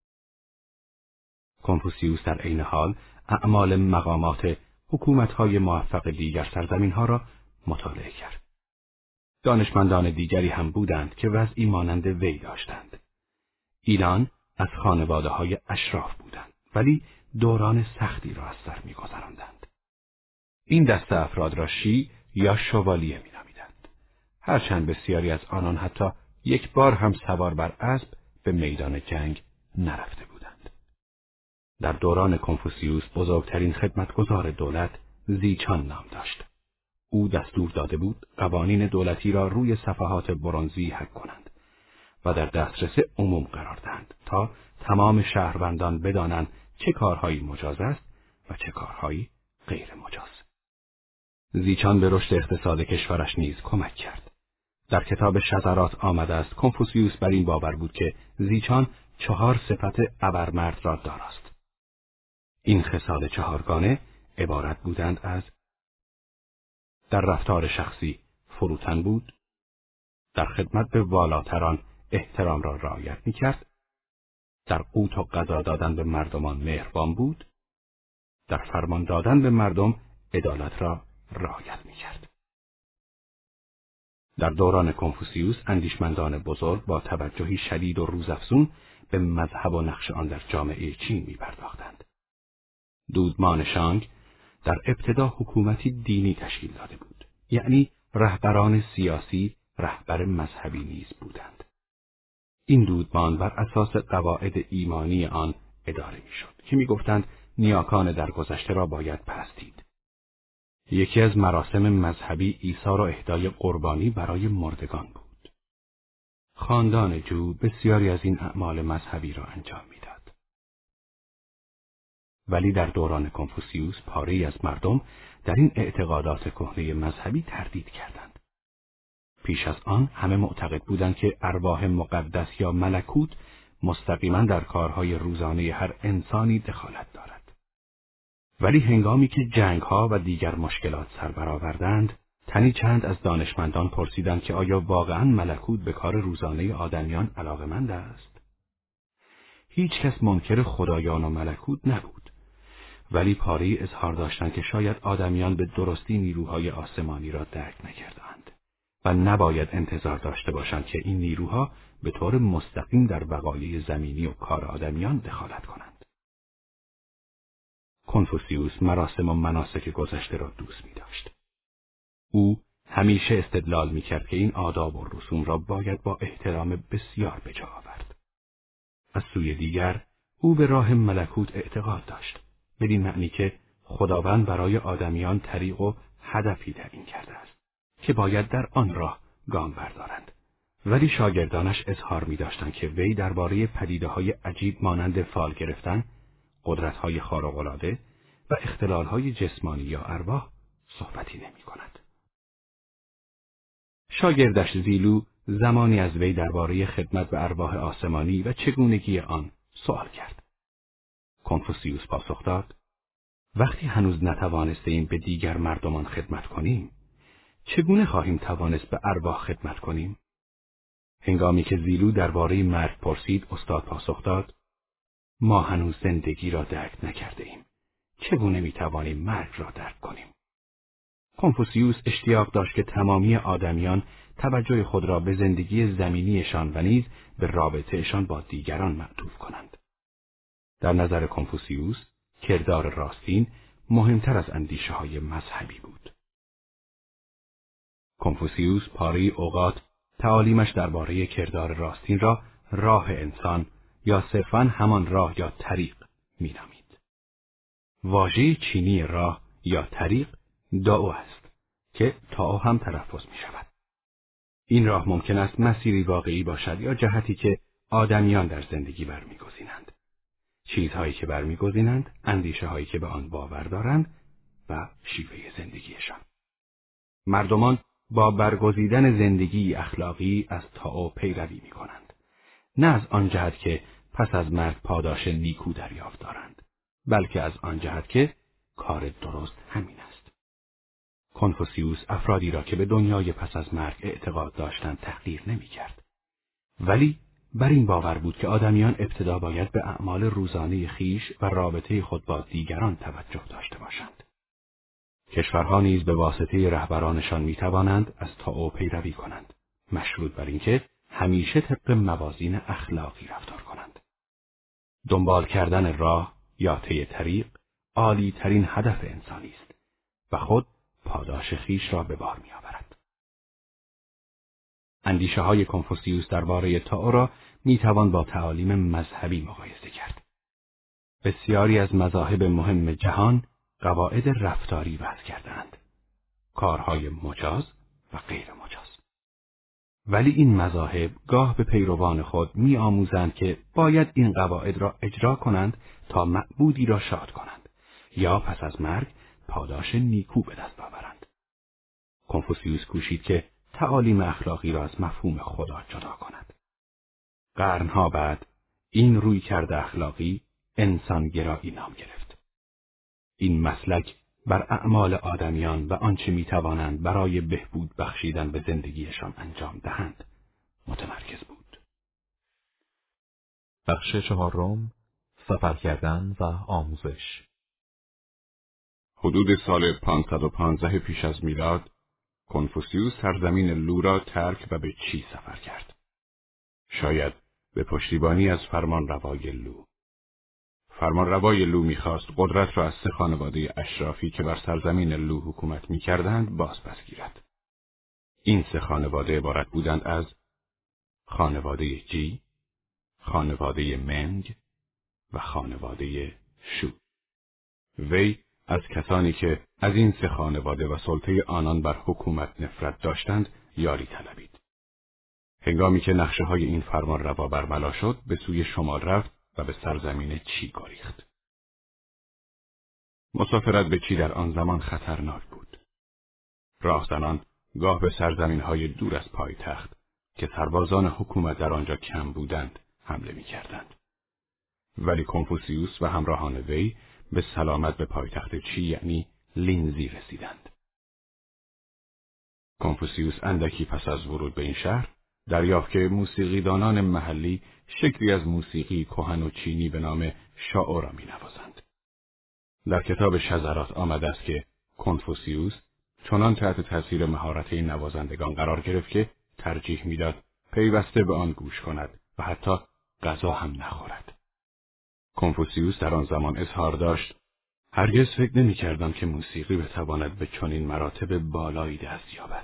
کنفوسیوس در عین حال اعمال مقامات حکومت‌های موفق دیگر سرزمین‌ها را مطالعه کرد. دانشمندان دیگری هم بودند که وضعی مانند وی داشتند. ایران از خانواده‌های اشراف بودند، ولی دوران سختی را از سر می‌گذراندند. این دسته افراد را شی یا شوالیه می‌نامیدند. هرچند بسیاری از آنان حتی یک بار هم سوار بر اسب به میدان جنگ نرفته بودند. در دوران کنفوسیوس بزرگترین خدمتگزار دولت زیچان نام داشت. او دستور داده بود قوانین دولتی را روی صفحات برنزی حک کنند و در دسترس عموم قرار دهند تا تمام شهروندان بدانند چه کارهایی مجاز است و چه کارهایی غیر مجاز. زیچان به رشد اقتصاد کشورش نیز کمک کرد. در کتاب شذرات آمده است کنفوسیوس بر این باور بود که زیچان 4 صفت ابرمرد را داراست. این خصال 4گانه عبارت بودند از: در رفتار شخصی فروتن بود، در خدمت به والاتران احترام را رعایت می‌کرد، در قوت و غذا دادن به مردمان مهربان بود، در فرمان دادن به مردم عدالت را رعایت می‌کرد. در دوران کنفوسیوس اندیشمندان بزرگ با توجهی شدید و روزافزون به مذهب و نقش آن در جامعه چین می‌پرداختند. دودمان شانگ در ابتدا حکومتی دینی تشکیل داده بود، یعنی رهبران سیاسی رهبر مذهبی نیز بودند. این دودمان بر اساس قواعد ایمانی آن اداره می‌شد که می‌گفتند نیاکان درگذشته را باید پرستید. یکی از مراسم مذهبی ایثار و اهدای قربانی برای مردگان بود. خاندان جو بسیاری از این اعمال مذهبی را انجام می‌داد. ولی در دوران کنفوسیوس پاره‌ای از مردم در این اعتقادات کهنه مذهبی تردید کردند. پیش از آن همه معتقد بودند که ارواح مقدس یا ملکوت مستقیما در کارهای روزانه هر انسانی دخالت دارد. ولی هنگامی که جنگ‌ها و دیگر مشکلات سر برآوردند، تنی چند از دانشمندان پرسیدند که آیا واقعاً ملکوت به کار روزانه آدمیان علاقه‌مند است؟ هیچ کس منکر خدایان و ملکوت نبود. ولی پاره‌ای اظهار داشتند که شاید آدمیان به درستی نیروهای آسمانی را درک نکردند و نباید انتظار داشته باشند که این نیروها به طور مستقیم در وقایع زمینی و کار آدمیان دخالت کنند. کنفوسیوس مراسم و مناسک گذشته را دوست می داشت. او همیشه استدلال می کرد که این آداب و رسوم را باید با احترام بسیار به جا آورد. از سوی دیگر او به راه ملکوت اعتقاد داشت، بدین معنی که خداوند برای آدمیان طریق و هدفی تعیین کرده است که باید در آن راه گام بردارند. ولی شاگردانش اظهار می داشتند که وی درباره پدیده‌های عجیب مانند فال گرفتن، قدرت‌های خارق‌العاده و اختلال‌های جسمانی یا ارواح صحبتی نمی کند. شاگردش زیلو زمانی از وی درباره خدمت به ارواح آسمانی و چگونگی آن سوال کرد. کنفوسیوس پاسخ داد: وقتی هنوز نتوانستیم به دیگر مردمان خدمت کنیم، چگونه خواهیم توانست به ارواح خدمت کنیم؟ هنگامی که زیلو درباره مرگ پرسید، استاد پاسخ داد: ما هنوز زندگی را درک نکرده ایم. چگونه میتوانیم مرگ را درک کنیم؟ کنفوسیوس اشتیاق داشت که تمامی آدمیان توجه خود را به زندگی زمینیشان و نیز به رابطهشان با دیگران معطوف کنند. در نظر کنفوسیوس کردار راستین مهمتر از اندیشه‌های مذهبی بود. کنفوسیوس پاره اوقات تعالیمش درباره کردار راستین را راه انسان یا صرفاً همان راه یا طریق می‌نامید. واژه چینی راه یا طریق داو است که تاو هم تلفظ می‌شود. این راه ممکن است مسیری واقعی باشد یا جهتی که آدمیان در زندگی برمی‌گزینند. چیزهایی که برمیگزینند، اندیشه‌هایی که به آن باور دارند و شیوه زندگیشان. مردمان با برگزیدن زندگی اخلاقی از تائو پیروی می‌کنند، نه از آن جهت که پس از مرگ پاداش نیکو دریافت دارند، بلکه از آن جهت که کار درست همین است. کنفوسیوس افرادی را که به دنیای پس از مرگ اعتقاد داشتند تحقیر نمی‌کرد، ولی بر این باور بود که آدمیان ابتدا باید به اعمال روزانه خویش و رابطه خود با دیگران توجه داشته باشند. کشورها نیز به واسطه رهبرانشان می‌توانند از تائو پیروی کنند، مشروط بر اینکه همیشه طبق موازین اخلاقی رفتار کنند. دنبال کردن راه یا طی طریق عالی ترین هدف انسانی است و خود پاداش خویش را به بار می‌آورد. اندیشه‌های کنفوسیوس درباره تائو را می‌توان با تعالیم مذهبی مقایسه کرد. بسیاری از مذاهب مهم جهان قواعد رفتاری وضع کردند، کارهای مجاز و غیر مجاز. ولی این مذاهب گاه به پیروان خود می‌آموزند که باید این قواعد را اجرا کنند تا معبودی را شاد کنند یا پس از مرگ پاداش نیکو به دست آورند. کنفوسیوس کوشید که تعالیم اخلاقی را از مفهوم خدا جدا کند. قرنها بعد این رویکرد اخلاقی انسانگرایی نام گرفت. این مسلک بر اعمال آدمیان و آنچه میتوانند برای بهبود بخشیدن به زندگیشان انجام دهند متمرکز بود. بخش چهارم، سفر کردن و آموزش. حدود سال 515 پیش از میلاد، کنفوسیوس سرزمین لو را ترک و به چی سفر کرد. شاید به پشتیبانی از فرمانروای لو. فرمانروای لو می‌خواست قدرت را از 3 خانواده اشرافی که بر سرزمین لو حکومت می‌کردند بازپس گیرد. این 3 خانواده عبارت بودند از خانواده جی، خانواده منگ و خانواده شو. وی از کسانی که از این 3 خانواده و سلطه آنان بر حکومت نفرت داشتند یاری طلبید. هنگامی که نقشه‌های این فرمانروا برملا شد، به سوی شمال رفت و به سرزمین چی گریخت. مسافرت به چی در آن زمان خطرناک بود. راهزنان گاه به سرزمین‌های دور از پایتخت که سربازان حکومت در آنجا کم بودند حمله می‌کردند. ولی کنفوسیوس و همراهان وی به سلامت به پایتخت چی یعنی لینزی رسیدند. کنفوسیوس اندکی پس از ورود به این شهر دریافت که موسیقیدانان محلی شکلی از موسیقی کهن و چینی به نام شائو را می‌نوازند. در کتاب شذرات آمده است که کنفوسیوس چنان تحت تاثیر مهارت این نوازندگان قرار گرفت که ترجیح می‌داد پیوسته به آن گوش کند و حتی غذا هم نخورد. کنفوسیوس در آن زمان اظهار داشت: هرگز فکر نمی‌کردم که موسیقی بتواند به چنین مراتب بالایی دست یابد.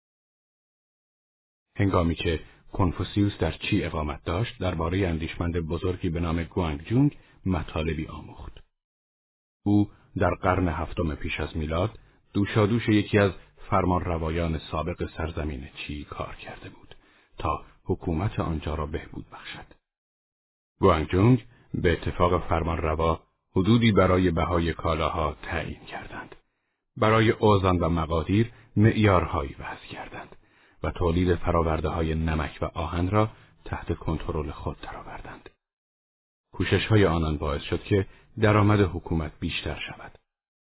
هنگامی که کنفوسیوس در چی اقامت داشت، درباره اندیشمند بزرگی به نام گوانگجونگ مطالبی آموخت. او در قرن 7 پیش از میلاد دوشادوش یکی از فرمانروایان سابق سرزمین چی کار کرده بود تا حکومت آنجا را بهبود بخشد. گوانگجونگ به اتفاق فرمانروا حدودی برای بهای کالاها تعیین کردند. برای اوزان و مقادیر معیارهایی وضع کردند و تولید فرآورده‌های نمک و آهن را تحت کنترل خود درآوردند. کوشش‌های آنان باعث شد که درآمد حکومت بیشتر شود.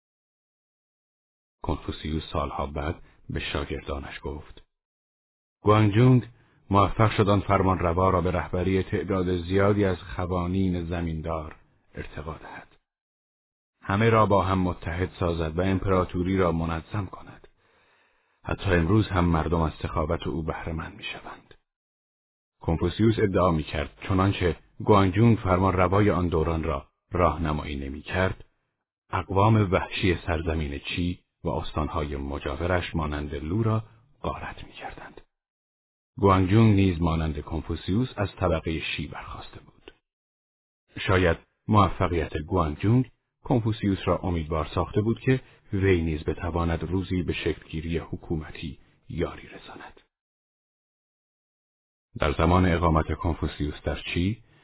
کنفوسیوس سالها بعد به شاگردانش گفت: گوانگجونگ موفق شد آن فرمانروا را به رهبری تعداد زیادی از خوانین زمیندار ارتقا دهد. همه را با هم متحد سازد و امپراتوری را منظم کند. حتی امروز هم مردم از سخاوت او بهره مند می‌شوند. کنفوسیوس ادعا می‌کرد چنانچه گوانگجونگ فرمانروای آن دوران را راهنمایی نمی‌کرد، اقوام وحشی سرزمین چی و استانهای مجاورش مانند لو را غارت می‌کردند. گوانگجونگ نیز مانند کنفوسیوس از طبقه شی برخاسته بود. شاید موفقیت گوانگجونگ کنفوسیوس را امیدوار ساخته بود که وی نیز بتواند روزی به شکلگیری حکومتی یاری رساند. در زمان اقامت کنفوسیوس در چی،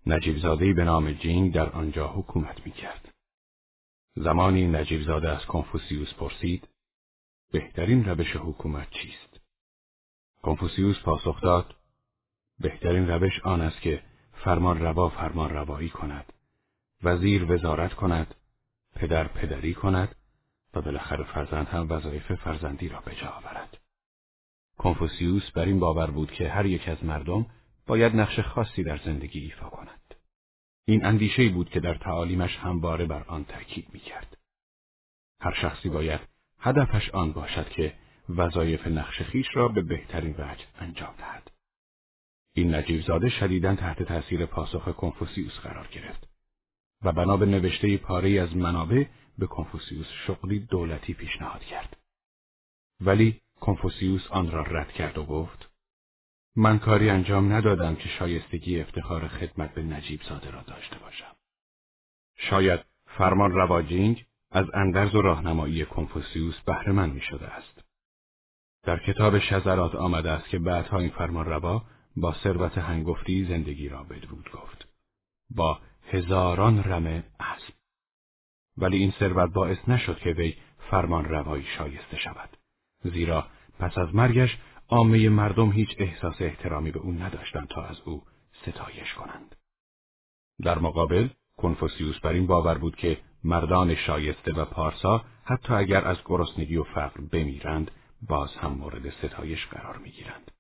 نجیب زاده‌ای به نام جینگ در آنجا حکومت می‌کرد. زمانی نجیب زاده از کنفوسیوس پرسید: بهترین روش حکومت چیست؟ کنفوسیوس پاسخ داد: بهترین روش آن است که فرمان روا فرمان روایی کند، وزیر وزارت کند، پدر پدری کند و بالاخره فرزند هم وظایف فرزندی را به جا آورد. کنفوسیوس بر این باور بود که هر یک از مردم باید نقش خاصی در زندگی ایفا کند. این اندیشه‌ای بود که در تعالیمش همواره بر آن تأکید می‌کرد. هر شخصی باید هدفش آن باشد که وظایف نقش خویش را به بهترین وجه انجام دهد. این نجیب زاده شدیداً تحت تأثیر پاسخ کنفوسیوس قرار گرفت و بنا به نوشته پاره‌ای از منابع به کنفوسیوس شغلی دولتی پیشنهاد کرد. ولی کنفوسیوس آن را رد کرد و گفت: من کاری انجام ندادم که شایستگی افتخار خدمت به نجیب زاده را داشته باشم. شاید فرمان روا جینگ از اندرز و راهنمایی کنفوسیوس بهره مند می‌شده است. در کتاب شذرات آمده است که بعدها این فرمان روا با ثروت هنگفتی زندگی را بدرود گفت، با هزاران رمه اسب. ولی این ثروت باعث نشد که وی فرمان روایی شایسته شود، زیرا پس از مرگش عامه مردم هیچ احساس احترامی به او نداشتند تا از او ستایش کنند. در مقابل کنفوسیوس بر این باور بود که مردان شایسته و پارسا حتی اگر از گرسنگی و فقر بمیرند باز هم مورد ستایش قرار می‌گیرند.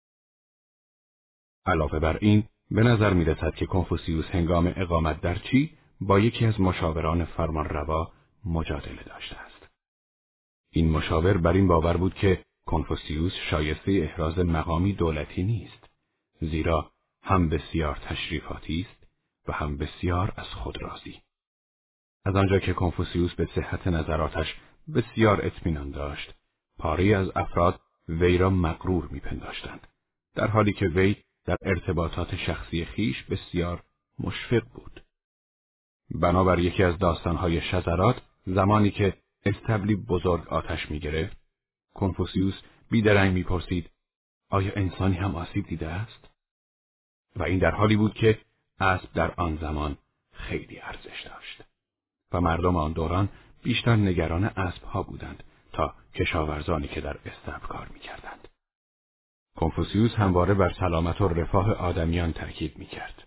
علاوه بر این به نظر می‌رسد که کنفوسیوس هنگام اقامت در چی با یکی از مشاوران فرمانروا مجادله داشته است. این مشاور بر این باور بود که کنفوسیوس شایسته احراز مقامی دولتی نیست، زیرا هم بسیار تشریفاتی است و هم بسیار از خود راضی. از آنجا که کنفوسیوس به صحت نظراتش بسیار اطمینان داشت، پاری از افراد وی را مغرور می‌پنداشتند، در حالی که وی در ارتباطات شخصی خیش بسیار مشفق بود. بنابر یکی از داستان‌های شذرات، زمانی که استبلی بزرگ آتش می‌گرفت، کنفوسیوس بیدرنگ می‌پرسید: آیا انسانی هم آسیب دیده است؟ و این در حالی بود که اسب در آن زمان خیلی ارزش داشت و مردم آن دوران بیشتر نگران اسب‌ها بودند تا کشاورزانی که در استبل کار می‌کردند. کنفوسیوس همواره بر سلامت و رفاه آدمیان تأکید می‌کرد.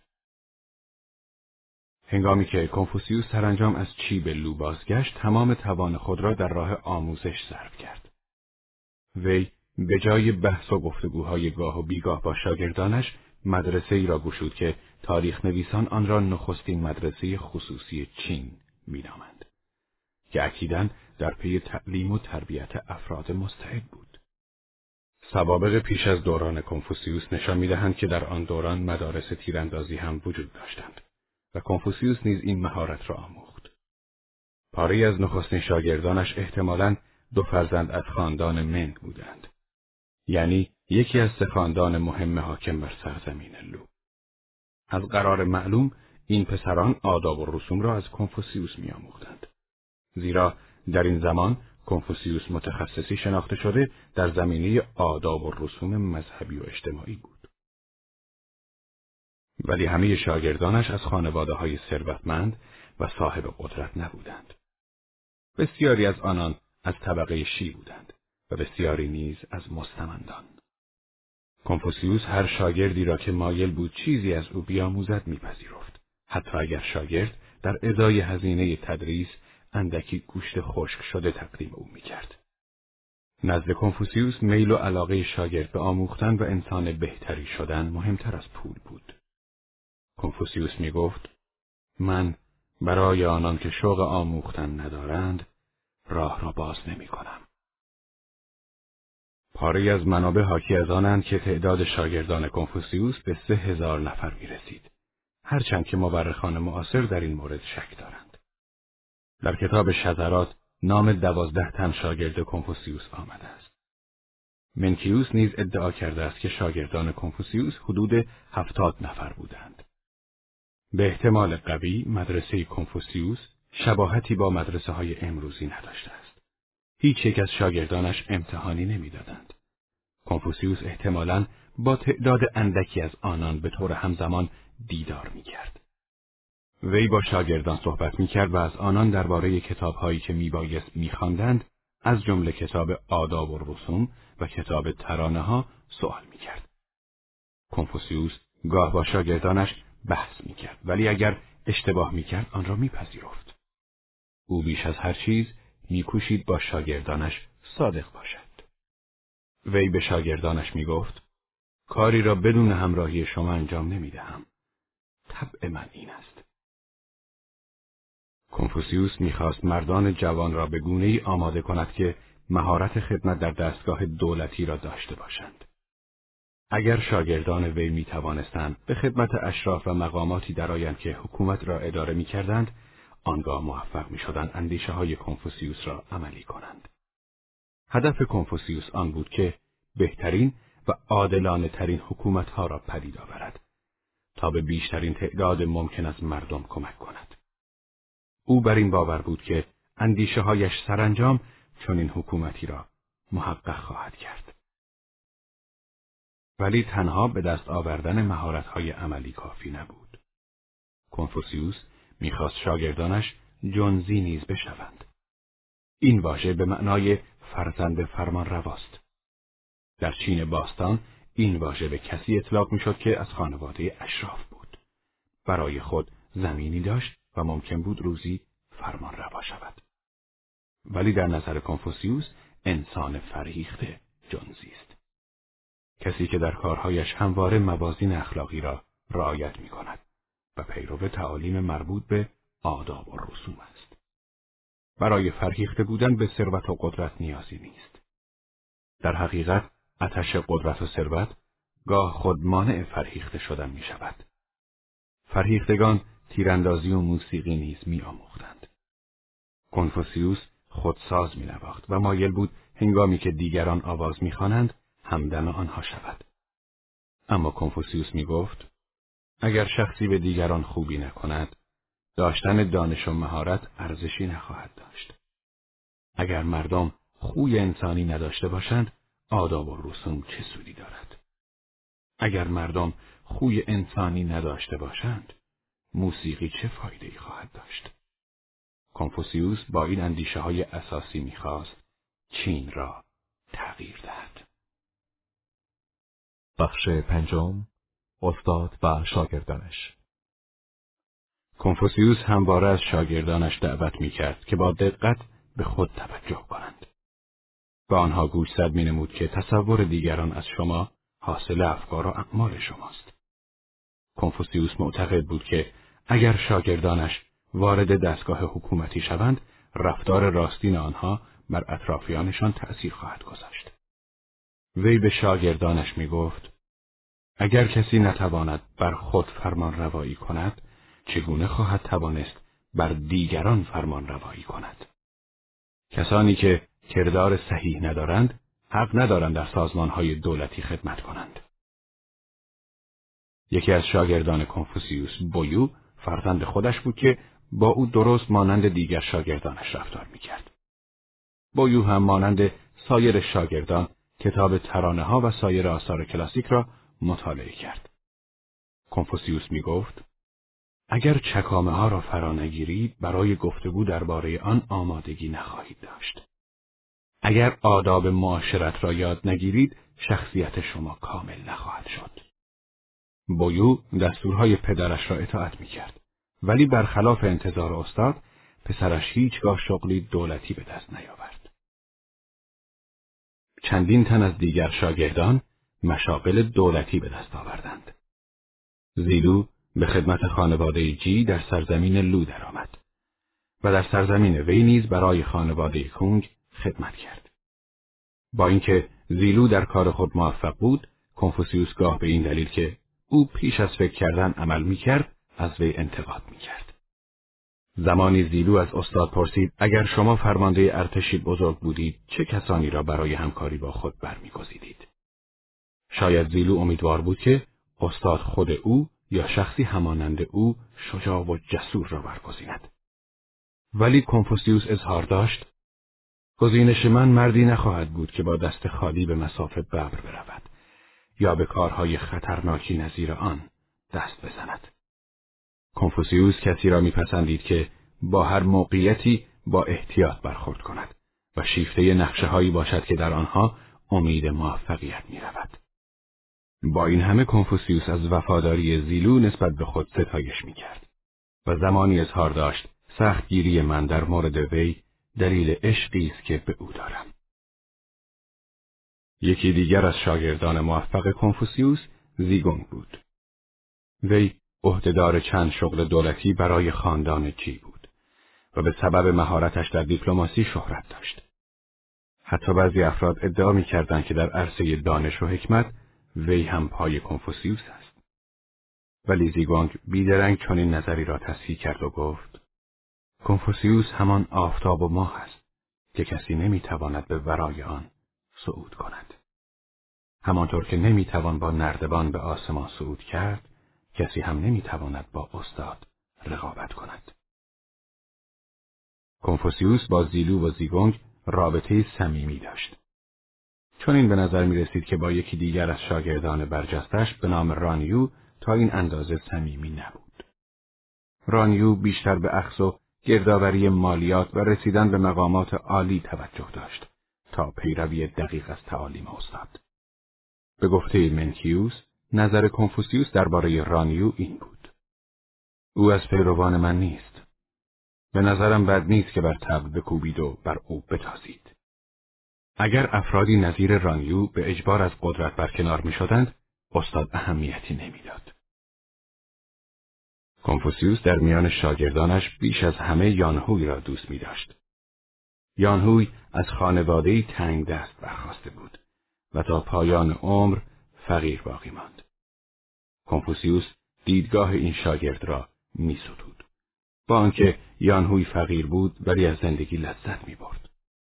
هنگامی که کنفوسیوس سرانجام از چی به لو بازگشت، تمام توان خود را در راه آموزش صرف کرد. وی به جای بحث و گفتگوهای گاه و بیگاه با شاگردانش، مدرسه‌ای را گشود که تاریخ نویسان آن را نخستین مدرسه خصوصی چین می‌نامند، که اکیداً در پی تعلیم و تربیت افراد مستعد بود. سوابق پیش از دوران کنفوسیوس نشان می‌دهند که در آن دوران مدارس تیراندازی هم وجود داشتند و کنفوسیوس نیز این مهارت را آموخت. پاری از نخستین شاگردانش احتمالاً 2 فرزند از خاندان منگ بودند، یعنی یکی از 3 خاندان مهم حاکم بر سرزمین لو. از قرار معلوم این پسران آداب و رسوم را از کنفوسیوس می‌آموختند، زیرا در این زمان کنفوسیوس متخصصی شناخته شده در زمینه آداب و رسوم مذهبی و اجتماعی بود. ولی همه شاگردانش از خانواده‌های ثروتمند و صاحب قدرت نبودند. بسیاری از آنان از طبقه شی بودند و بسیاری نیز از مستمندان. کنفوسیوس هر شاگردی را که مایل بود چیزی از او بیاموزد میپذیرفت، حتی اگر شاگرد در ازای هزینه تدریس اندکی گوشت خشک شده تقدیم او میکرد. نزد کنفوسیوس میل و علاقه شاگرد به آموختن و انسان بهتری شدن مهمتر از پول بود. کنفوسیوس میگفت: من برای آنان که شوق آموختن ندارند راه را باز نمی کنم. پاری از منابع حاکی از آنند که تعداد شاگردان کنفوسیوس به 3000 نفر می رسید، هرچند که مورخان معاصر در این مورد شک دارند. در کتاب شذرات نام 12 تن شاگرد کنفوسیوس آمده است. منکیوس نیز ادعا کرده است که شاگردان کنفوسیوس حدود 70 نفر بودند. به احتمال قوی مدرسه کنفوسیوس شباهتی با مدرسه‌های امروزی نداشته است. هیچ یک از شاگردانش امتحانی نمی‌دادند. کنفوسیوس احتمالاً با تعداد اندکی از آنان به طور همزمان دیدار می‌کرد. وی با شاگردان صحبت می‌کرد و از آنان درباره کتاب‌هایی که میبایست می‌خواندند، از جمله کتاب آداب و رسوم و کتاب ترانه‌ها سوال می‌کرد. کنفوسیوس گاه با شاگردانش بحث می‌کرد، ولی اگر اشتباه می‌کرد آن را می‌پذیرفت. او بیش از هر چیز می‌کوشید با شاگردانش صادق باشد. وی به شاگردانش می‌گفت: کاری را بدون همراهی شما انجام نمی‌دهم. طبع من این است. کنفوسیوس می‌خواست مردان جوان را به گونه‌ای آماده کند که مهارت خدمت در دستگاه دولتی را داشته باشند. اگر شاگردان وی می‌توانستند به خدمت اشراف و مقاماتی درآیند که حکومت را اداره می‌کردند، آنگاه موفق می‌شدند اندیشه‌های کنفوسیوس را عملی کنند. هدف کنفوسیوس آن بود که بهترین و عادلانه ترین حکومت‌ها را پدید آورد تا به بیشترین تعداد ممکن از مردم کمک کند. او بر این باور بود که اندیشه‌هایش سرانجام چنین حکومتی را محقق خواهد کرد. ولی تنها به دست آوردن مهارت‌های عملی کافی نبود. کنفوسیوس می‌خواست شاگردانش جنزی نیز بشوند. این واژه به معنای فرزند فرمانرواست. در چین باستان این واژه به کسی اطلاق می‌شد که از خانواده اشراف بود. برای خود زمینی داشت و ممکن بود روزی فرمانروا شود. ولی در نظر کنفوسیوس انسان فریخته جنزی است. کسی که در کارهایش همواره موازین اخلاقی را رعایت می‌کند و پیرو تعالیم مربوط به آداب و رسوم است. برای فرهیخته بودن به ثروت و قدرت نیازی نیست. در حقیقت آتش قدرت و ثروت گاه خود مانع فرهیخته شدن می‌شود. فرهیختگان تیراندازی و موسیقی نیز می‌آموختند. کنفوسیوس خودساز می‌نواخت و مایل بود هنگامی که دیگران آواز می‌خوانند همدم آنها شود. اما کنفوسیوس می‌گفت: اگر شخصی به دیگران خوبی نکند، داشتن دانش و مهارت ارزشی نخواهد داشت. اگر مردم خوی انسانی نداشته باشند، آداب و رسوم چه سودی دارد؟ اگر مردم خوی انسانی نداشته باشند، موسیقی چه فایده‌ای خواهد داشت؟ کنفوسیوس با این اندیشه‌های اساسی می‌خواست چین را تغییر دهد. بخش پنجم، استاد و شاگردانش. کنفوسیوس همواره از شاگردانش دعوت می‌کرد که با دقت به خود توجه کنند. به آنها گوشزد می‌نمود که تصور دیگران از شما حاصل افکار و اعمال شماست. کنفوسیوس معتقد بود که اگر شاگردانش وارد دستگاه حکومتی شوند، رفتار راستین آنها بر اطرافیانشان تأثیر خواهد گذاشت. وی به شاگردانش می‌گفت: اگر کسی نتواند بر خود فرمان روایی کند، چگونه خواهد توانست بر دیگران فرمان روایی کند؟ کسانی که کردار صحیح ندارند، حق ندارند در سازمان‌های دولتی خدمت کنند. یکی از شاگردان کنفوسیوس، بویو، فرزند خودش بود که با او درست مانند دیگر شاگردانش رفتار می‌کرد. بویو هم مانند سایر شاگردان کتاب ترانه‌ها و سایر آثار کلاسیک را مطالعه کرد. کنفوسیوس می‌گفت: اگر چکامه‌ها را فرا نگیرید، برای گفتگو درباره آن آمادگی نخواهید داشت. اگر آداب معاشرت را یاد نگیرید، شخصیت شما کامل نخواهد شد. بویو دستورهای پدرش را اطاعت می‌کرد، ولی برخلاف انتظار استاد، پسرش هیچگاه شغلی دولتی به دست نیاورد. چندین تن از دیگر شاگردان مشاغل دولتی به دست آوردند. زیلو به خدمت خانواده جی در سرزمین لو درآمد و در سرزمین وی نیز برای خانواده کونگ خدمت کرد. با اینکه زیلو در کار خود موفق بود، کنفوسیوس گاه به این دلیل که او پیش از فکر کردن عمل می‌کرد، از وی انتقاد می‌کرد. زمانی زیلو از استاد پرسید: اگر شما فرمانده ارتشی بزرگ بودید، چه کسانی را برای همکاری با خود برمی‌گزیدید؟ شاید زیلو امیدوار بود که استاد خود او یا شخصی همانند او شجاع و جسور را برگزیند. ولی کنفوسیوس اظهار داشت: گزینش من مردی نخواهد بود که با دست خالی به مصاف ببر برود. یا به کارهای خطرناکی نظیر آن دست بزند. کنفوسیوس کسی را میپسندید که با هر موقعیتی با احتیاط برخورد کند و شیفته نقشه‌هایی باشد که در آنها امید موفقیت می‌رود. با این همه کنفوسیوس از وفاداری زیلو نسبت به خود ستایش می‌کرد و زمانی اظهار داشت سختگیری من در مورد وی دلیل عشقی است که به او دارم. یکی دیگر از شاگردان موفق کنفوسیوس زیگونگ بود. وی عهدهدار چند شغل دولتی برای خاندان چی بود و به سبب مهارتش در دیپلماسی شهرت داشت. حتی بعضی افراد ادعا می‌کردند که در عرصه دانش و حکمت وی هم پای کنفوسیوس است. ولی زیگونگ بیدرنگ چنین نظری را تصحیح کرد و گفت: کنفوسیوس همان آفتاب و ماه است که کسی نمی‌تواند به ورای آن صعود کند. همانطور که نمی‌توان با نردبان به آسمان صعود کرد، کسی هم نمی‌تواند با استاد رقابت کند. کنفوسیوس با زیلو و زیگونگ رابطه صمیمی داشت. چون این به نظر می رسید که با یکی دیگر از شاگردان برجستش به نام رانیو تا این اندازه صمیمی نبود. رانیو بیشتر به اخذ و گردآوری مالیات و رسیدن به مقامات عالی توجه داشت تا پیروی دقیق از تعالیم استاد. به گفته منکیوس، نظر کنفوسیوس درباره رانیو این بود: او از پیروان من نیست. به نظرم بد نیست که بر طبل بکوبید و بر او بتازید. اگر افرادی نظیر رانیو به اجبار از قدرت برکنار می شدند، استاد اهمیتی نمی داد. کنفوسیوس در میان شاگردانش بیش از همه یانهوی را دوست می داشت. یانهوی از خانواده‌ای تنگ دست برخاسته بود و تا پایان عمر فقیر باقی ماند. کنفوسیوس دیدگاه این شاگرد را می ستود. با آنکه یانهوی فقیر بود ولی از زندگی لذت می برد.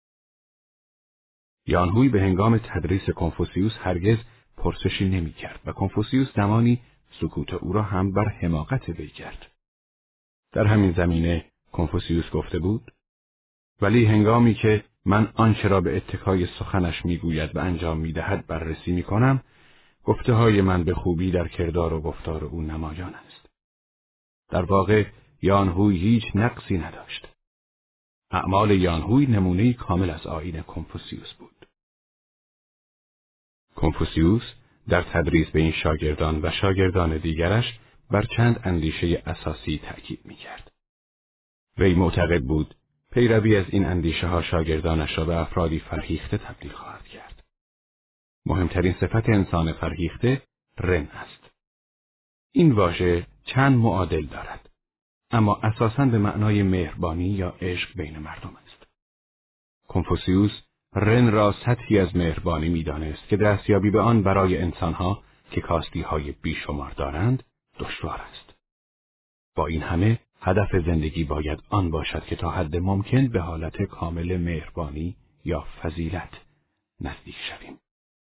یانهوی به هنگام تدریس کنفوسیوس هرگز پرسشی نمی کرد و کنفوسیوس زمانی سکوت او را هم بر حماقت وی کرد. در همین زمینه کنفوسیوس گفته بود: ولی هنگامی که من آنچه را به اتکای سخنش میگوید و انجام میدهد بررسی میکنم، گفته‌های من به خوبی در کردار و گفتار او نمایان است. در واقع یانهوی هیچ نقصی نداشت. اعمال یانهوی نمونه‌ای کامل از آیین کنفوسیوس بود. کنفوسیوس در تدریس به این شاگردان و شاگردان دیگرش بر چند اندیشه اساسی تأکید می‌کرد. وی معتقد بود پیروی از این اندیشه‌ها شاگردانش را به افرادی فرهیخته تبدیل خواهد کرد. مهمترین صفت انسان فرهیخته رن است. این واژه چند معادل دارد، اما اساساً به معنای مهربانی یا عشق بین مردم است. کنفوسیوس رن را سطحی از مهربانی می‌دانست که دستیابی به آن برای انسان‌ها که کاستی‌های بیشمار دارند دشوار است. با این همه هدف زندگی باید آن باشد که تا حد ممکن به حالت کامل مهربانی یا فضیلت نزدیک شویم.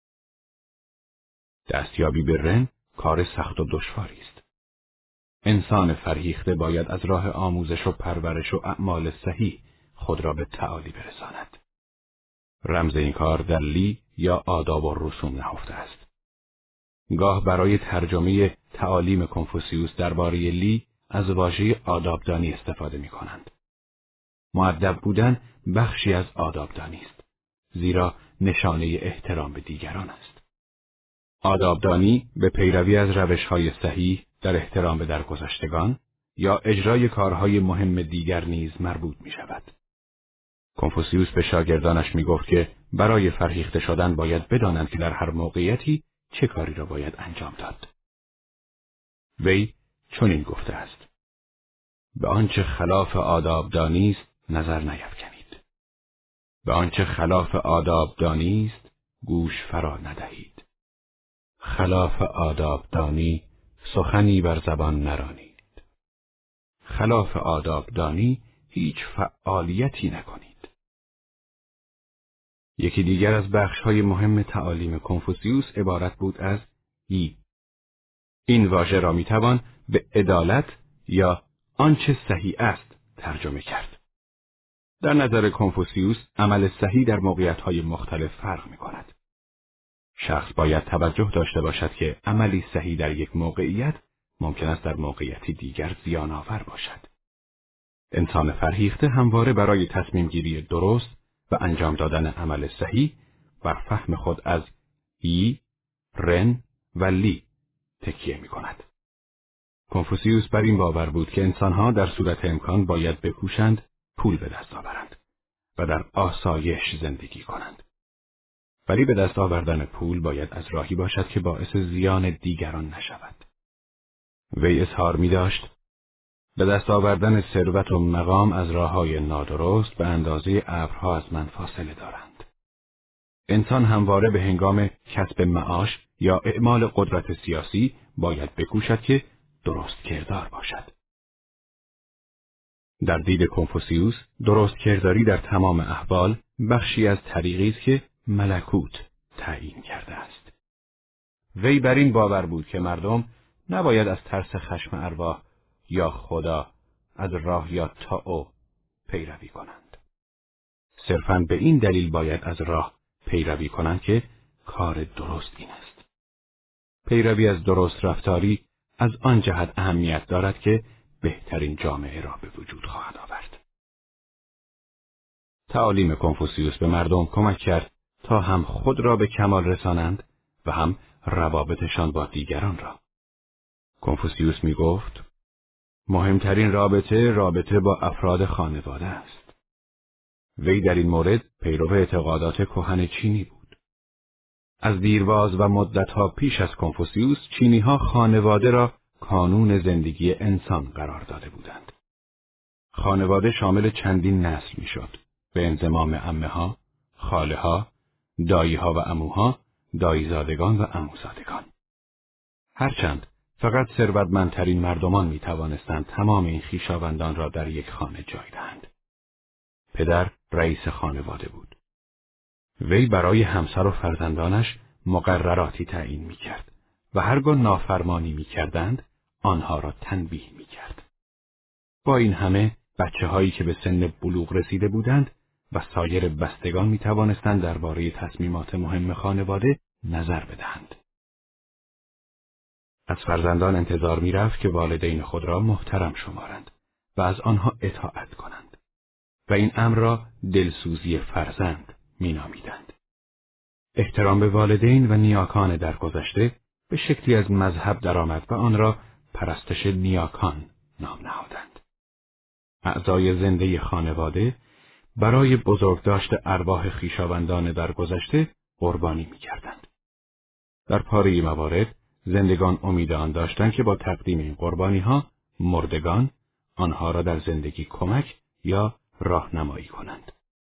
دستیابی به رن کار سخت و دشواری است. انسان فرهیخته باید از راه آموزش و پرورش و اعمال صحیح خود را به تعالی برساند. رمز این کار در لی یا آداب و رسوم نهفته است. گاه برای ترجمه تعالیم کنفوسیوس درباره لی از واژه آدابدانی استفاده می کنند. مؤدب بودن بخشی از آدابدانی است، زیرا نشانه احترام به دیگران است. آدابدانی به پیروی از روش‌های صحیح در احترام به درگذشتگان یا اجرای کارهای مهم دیگر نیز مربوط می شود. کنفوسیوس به شاگردانش می گفت که برای فرهیخته شدن باید بدانند که در هر موقعیتی چه کاری را باید انجام داد. وی چنین گفته است: به آنچه خلاف آدابدانی است نظر نیفکنید. به آنچه خلاف آدابدانی است گوش فرا ندهید. خلاف آدابدانی سخنی بر زبان نرانید. خلاف آدابدانی هیچ فعالیتی نکنید. یکی دیگر از بخش‌های مهم تعالیم کنفوسیوس عبارت بود از یی. این واژه را می‌توان به عدالت یا آنچه صحیح است ترجمه کرد. در نظر کنفوسیوس عمل صحیح در موقعیت‌های مختلف فرق می‌کند. شخص باید توجه داشته باشد که عملی صحیح در یک موقعیت ممکن است در موقعیتی دیگر زیان آور باشد. انسان فرهیخته همواره برای تصمیم گیری درست و انجام دادن عمل صحیح بر فهم خود از ی، رن و لی تکیه می کند. کنفوسیوس بر این باور بود که انسانها در صورت امکان باید بکوشند پول به دست آورند و در آسایش زندگی کنند. ولی به دست آوردن پول باید از راهی باشد که باعث زیان دیگران نشود. وی اظهار می داشت: به دست آوردن ثروت و مقام از راه‌های نادرست به اندازه ابرها از من فاصله دارند. انسان همواره به هنگام کسب معاش یا اعمال قدرت سیاسی باید بکوشد که درست کردار باشد. در دید کنفوسیوس، درست کرداری در تمام احوال بخشی از طریقی است که ملکوت تعیین کرده است. وی بر این باور بود که مردم نباید از ترس خشم ارواح یا خدا از راه یا تائو پیروی کنند. صرفاً به این دلیل باید از راه پیروی کنند که کار درست این است. پیروی از درست رفتاری از آن جهت اهمیت دارد که بهترین جامعه را به وجود خواهد آورد. تعالیم کنفوسیوس به مردم کمک کرد تا هم خود را به کمال رسانند و هم روابطشان با دیگران را. کنفوسیوس می گفت: مهمترین رابطه با افراد خانواده است. وی در این مورد پیرو اعتقادات کهن چینی بود. از دیرباز و مدتها پیش از کنفوسیوس چینی‌ها خانواده را کانون زندگی انسان قرار داده بودند. خانواده شامل چندین نسل میشد، به انضمام عمه‌ها، خاله‌ها، دایی‌ها و عموها، داییزادگان و عموزادگان. هرچند فقط ثروتمندترین مردمان می توانستند تمام این خویشاوندان را در یک خانه جای دهند. پدر رئیس خانواده بود. وی برای همسر و فرزندانش مقرراتی تعیین می کرد و هرگاه نافرمانی می کردند آنها را تنبیه می کرد. با این همه بچه‌هایی که به سن بلوغ رسیده بودند و سایر بستگان می توانستند درباره تصمیمات مهم خانواده نظر بدهند. از فرزندان انتظار می رفت که والدین خود را محترم شمارند و از آنها اطاعت کنند و این امر را دلسوزی فرزند می نامیدند. احترام به والدین و نیاکان درگذشته به شکلی از مذهب درآمد و آن را پرستش نیاکان نام نهادند. اعضای زنده خانواده برای بزرگداشت ارواح خویشاوندان درگذشته قربانی می کردند. در پاره موارد زندگان امید آن داشتند که با تقدیم این قربانی‌ها مردگان آنها را در زندگی کمک یا راهنمایی کنند.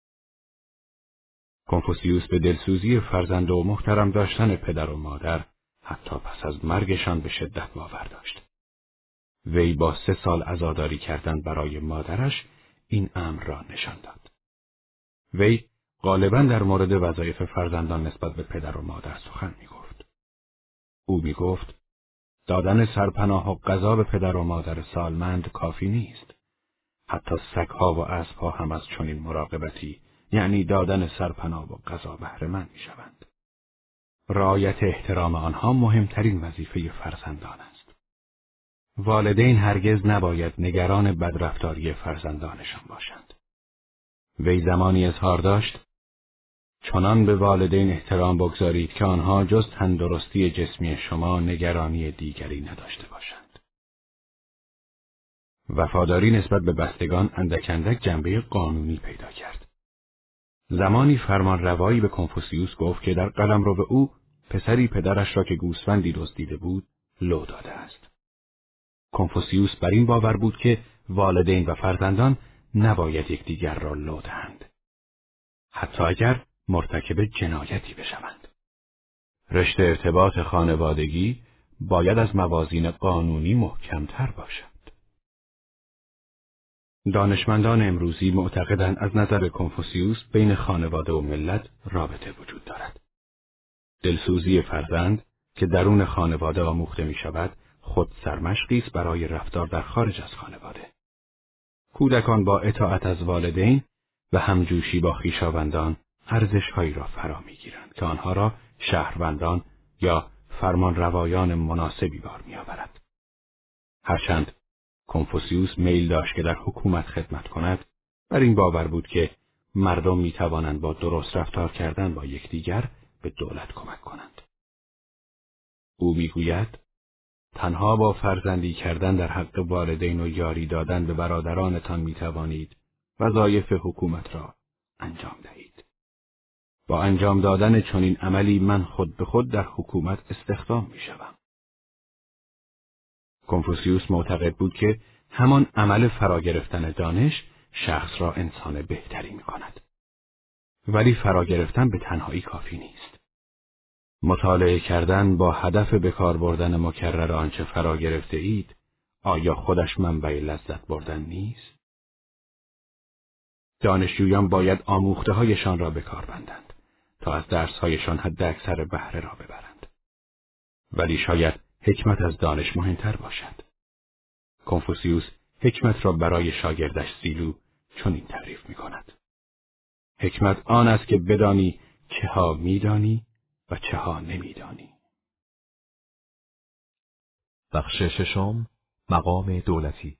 کنفوسیوس به دلسوزی فرزند و محترم داشتن پدر و مادر حتی پس از مرگشان به شدت باور داشت. وی با 3 سال عزاداری کردن برای مادرش این امر را نشان داد. وی غالباً در مورد وظایف فرزندان نسبت به پدر و مادر سخن می‌گفت. او می‌گفت: دادن سرپناه و غذا به پدر و مادر سالمند کافی نیست. حتی سگ‌ها و اسب‌ها هم از چنین مراقبتی، یعنی دادن سرپناه و غذا بهره مند می‌شوند. رعایت احترام آنها مهمترین وظیفه فرزندان است. والدین هرگز نباید نگران بدرفتاری فرزندانشان باشند. وی زمانی اظهار داشت: چنان به والدین احترام بگذارید که آنها جز تندرستی جسمی شما نگرانی دیگری نداشته باشند. وفاداری نسبت به بستگان اندک اندک جنبه قانونی پیدا کرد. زمانی فرمانروایی به کنفوسیوس گفت که در قلمرو او پسری پدرش را که گوسفندی دزدیده بود لو داده است. کنفوسیوس بر این باور بود که والدین و فرزندان نباید یکدیگر را لو دهند، حتی اگر مرتکب جنایتی بشوند. رشته ارتباط خانوادگی باید از موازین قانونی محکمتر باشد. دانشمندان امروزی معتقدند از نظر کنفوسیوس بین خانواده و ملت رابطه وجود دارد. دلسوزی فرزند که درون خانواده آموخته می شود خود سرمشقی است برای رفتار در خارج از خانواده. کودکان با اطاعت از والدین و همجوشی با خویشاوندان ارزش‌هایی را فرا می‌گیرند که آنها را شهروندان یا فرمان روایان مناسبی بار می‌آورد. هرچند کنفوسیوس میل داشت که در حکومت خدمت کند، بر این باور بود که مردم می‌توانند با درست رفتار کردن با یکدیگر به دولت کمک کنند. او می‌گوید تنها با فرزندی کردن در حق والدین و یاری دادن به برادرانتان می‌توانید وظایف حکومت را انجام دهید. با انجام دادن چنین عملی من خود به خود در حکومت استخدام می‌شوم. کنفوسیوس معتقد بود که همان عمل فرا گرفتن دانش شخص را انسان بهتری می‌کند. ولی فرا گرفتن به تنهایی کافی نیست. مطالعه کردن با هدف به کار بردن مکرر آنچه فرا گرفته اید، آیا خودش منبع لذت بردن نیست؟ دانشجویان باید آموخته‌هایشان را به کار بندند تا از درس‌هایشان حداکثر بهره را ببرند. ولی شاید حکمت از دانش مهمتر باشد. کنفوسیوس حکمت را برای شاگردش زیلو چنین تعریف می‌کند: حکمت آن است که بدانی چه ها می‌دانی و چه ها نمی‌دانی. بخش ششم، مقام دولتی.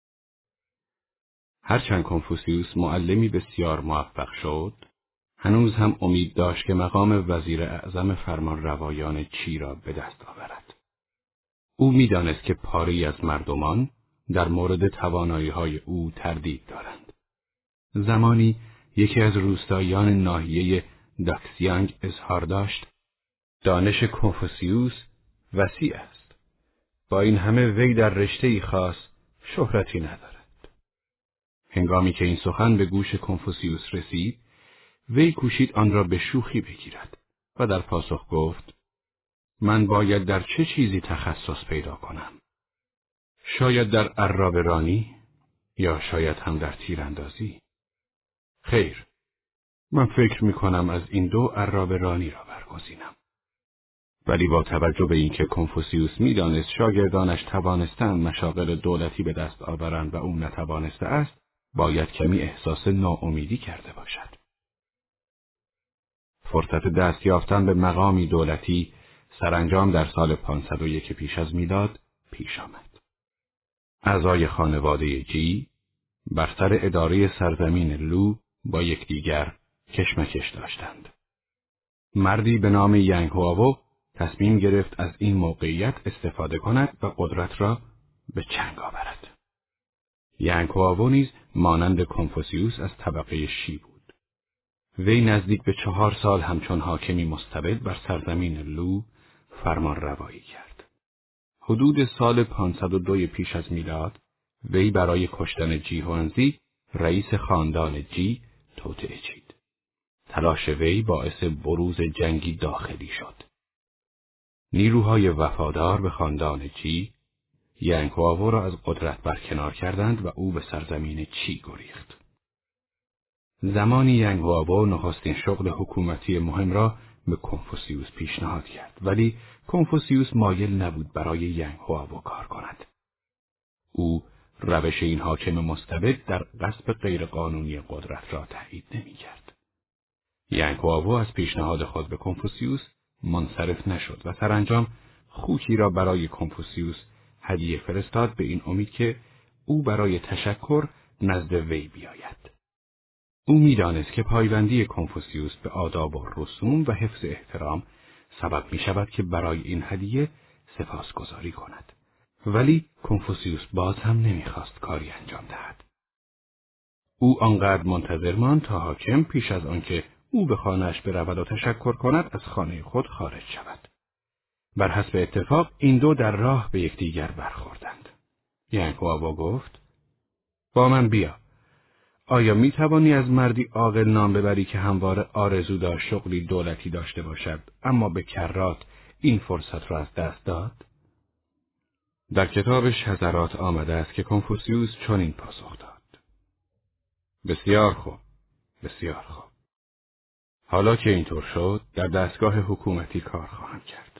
هرچند کنفوسیوس معلمی بسیار موفق شد، هنوز هم امید داشت که مقام وزیر اعظم فرمان روایان چی را به دست آورد. او می‌دانست که پاره‌ای از مردمان در مورد توانایی‌های او تردید دارند. زمانی یکی از روستاییان ناحیه داکسیانگ اظهار داشت: دانش کنفوسیوس وسیع است. با این همه وی در رشته‌ای خاص شهرتی ندارد. هنگامی که این سخن به گوش کنفوسیوس رسید، وی کوشید آن را به شوخی بگیرد و در پاسخ گفت: من باید در چه چیزی تخصص پیدا کنم؟ شاید در عرابه‌رانی یا شاید هم در تیراندازی. خیر، من فکر می‌کنم از این دو عرابه‌رانی را برگزینم. ولی با توجه به اینکه کنفوسیوس می‌دانست شاگردانش توانستند مشاغل دولتی به دست آورند و او نتوانسته است، باید کمی احساس ناامیدی کرده باشد. فرصت دست یافتن به مقامی دولتی سرانجام در سال 501 پیش از میلاد پیش آمد. اعضای خانواده جی بر سر اداره سرزمین لو با یکدیگر کشمکش داشتند. مردی به نام ینگ هواو تصمیم گرفت از این موقعیت استفاده کند و قدرت را به چنگ آورد. ینگ هواو نیز مانند کنفوسیوس از طبقه شی بود. وی نزدیک به 4 سال همچون حاکمی مستبد بر سرزمین لو فرمان روایی کرد. حدود سال 502 پیش از میلاد وی برای کشتن جی هوانزی رئیس خاندان جی توطئه چید. تلاش وی باعث بروز جنگی داخلی شد. نیروهای وفادار به خاندان چی ینگ هواو را از قدرت برکنار کردند و او به سرزمین چی گریخت. زمانی ینگ هواو نخستین شغل حکومتی مهم را به کنفوسیوس پیشنهاد کرد، ولی کنفوسیوس مایل نبود برای ینگ هواو کار کند. او روش این حاکم مستبد در غصب غیرقانونی قدرت را تایید نمی‌کرد. ینگ هواو از پیشنهاد خود به کنفوسیوس منصرف نشد و سرانجام خوکی را برای کنفوسیوس هدیه فرستاد به این امید که او برای تشکر نزد وی بیاید. او می‌دانست که پایبندی کنفوسیوس به آداب و رسوم و حفظ احترام سبب می‌شود که برای این هدیه سپاسگزاری کند. ولی کنفوسیوس باز هم نمی‌خواست کاری انجام دهد. او آنقدر منتظر ماند تا حاکم پیش از آنکه او به خانه‌اش برود و تشکر کند از خانه خود خارج شود. بر حسب اتفاق این دو در راه به یکدیگر برخوردند. ینگ هواو گفت: با من بیا. آیا می توانی از مردی عاقل نام ببری که همواره آرزو داشت شغلی دولتی داشته باشد اما به کرات این فرصت را از دست داد؟ در کتابش حضرات آمده است که کنفوسیوس چنین پاسخ داد: بسیار خوب، بسیار خوب. حالا که اینطور شد در دستگاه حکومتی کار خواهم کرد.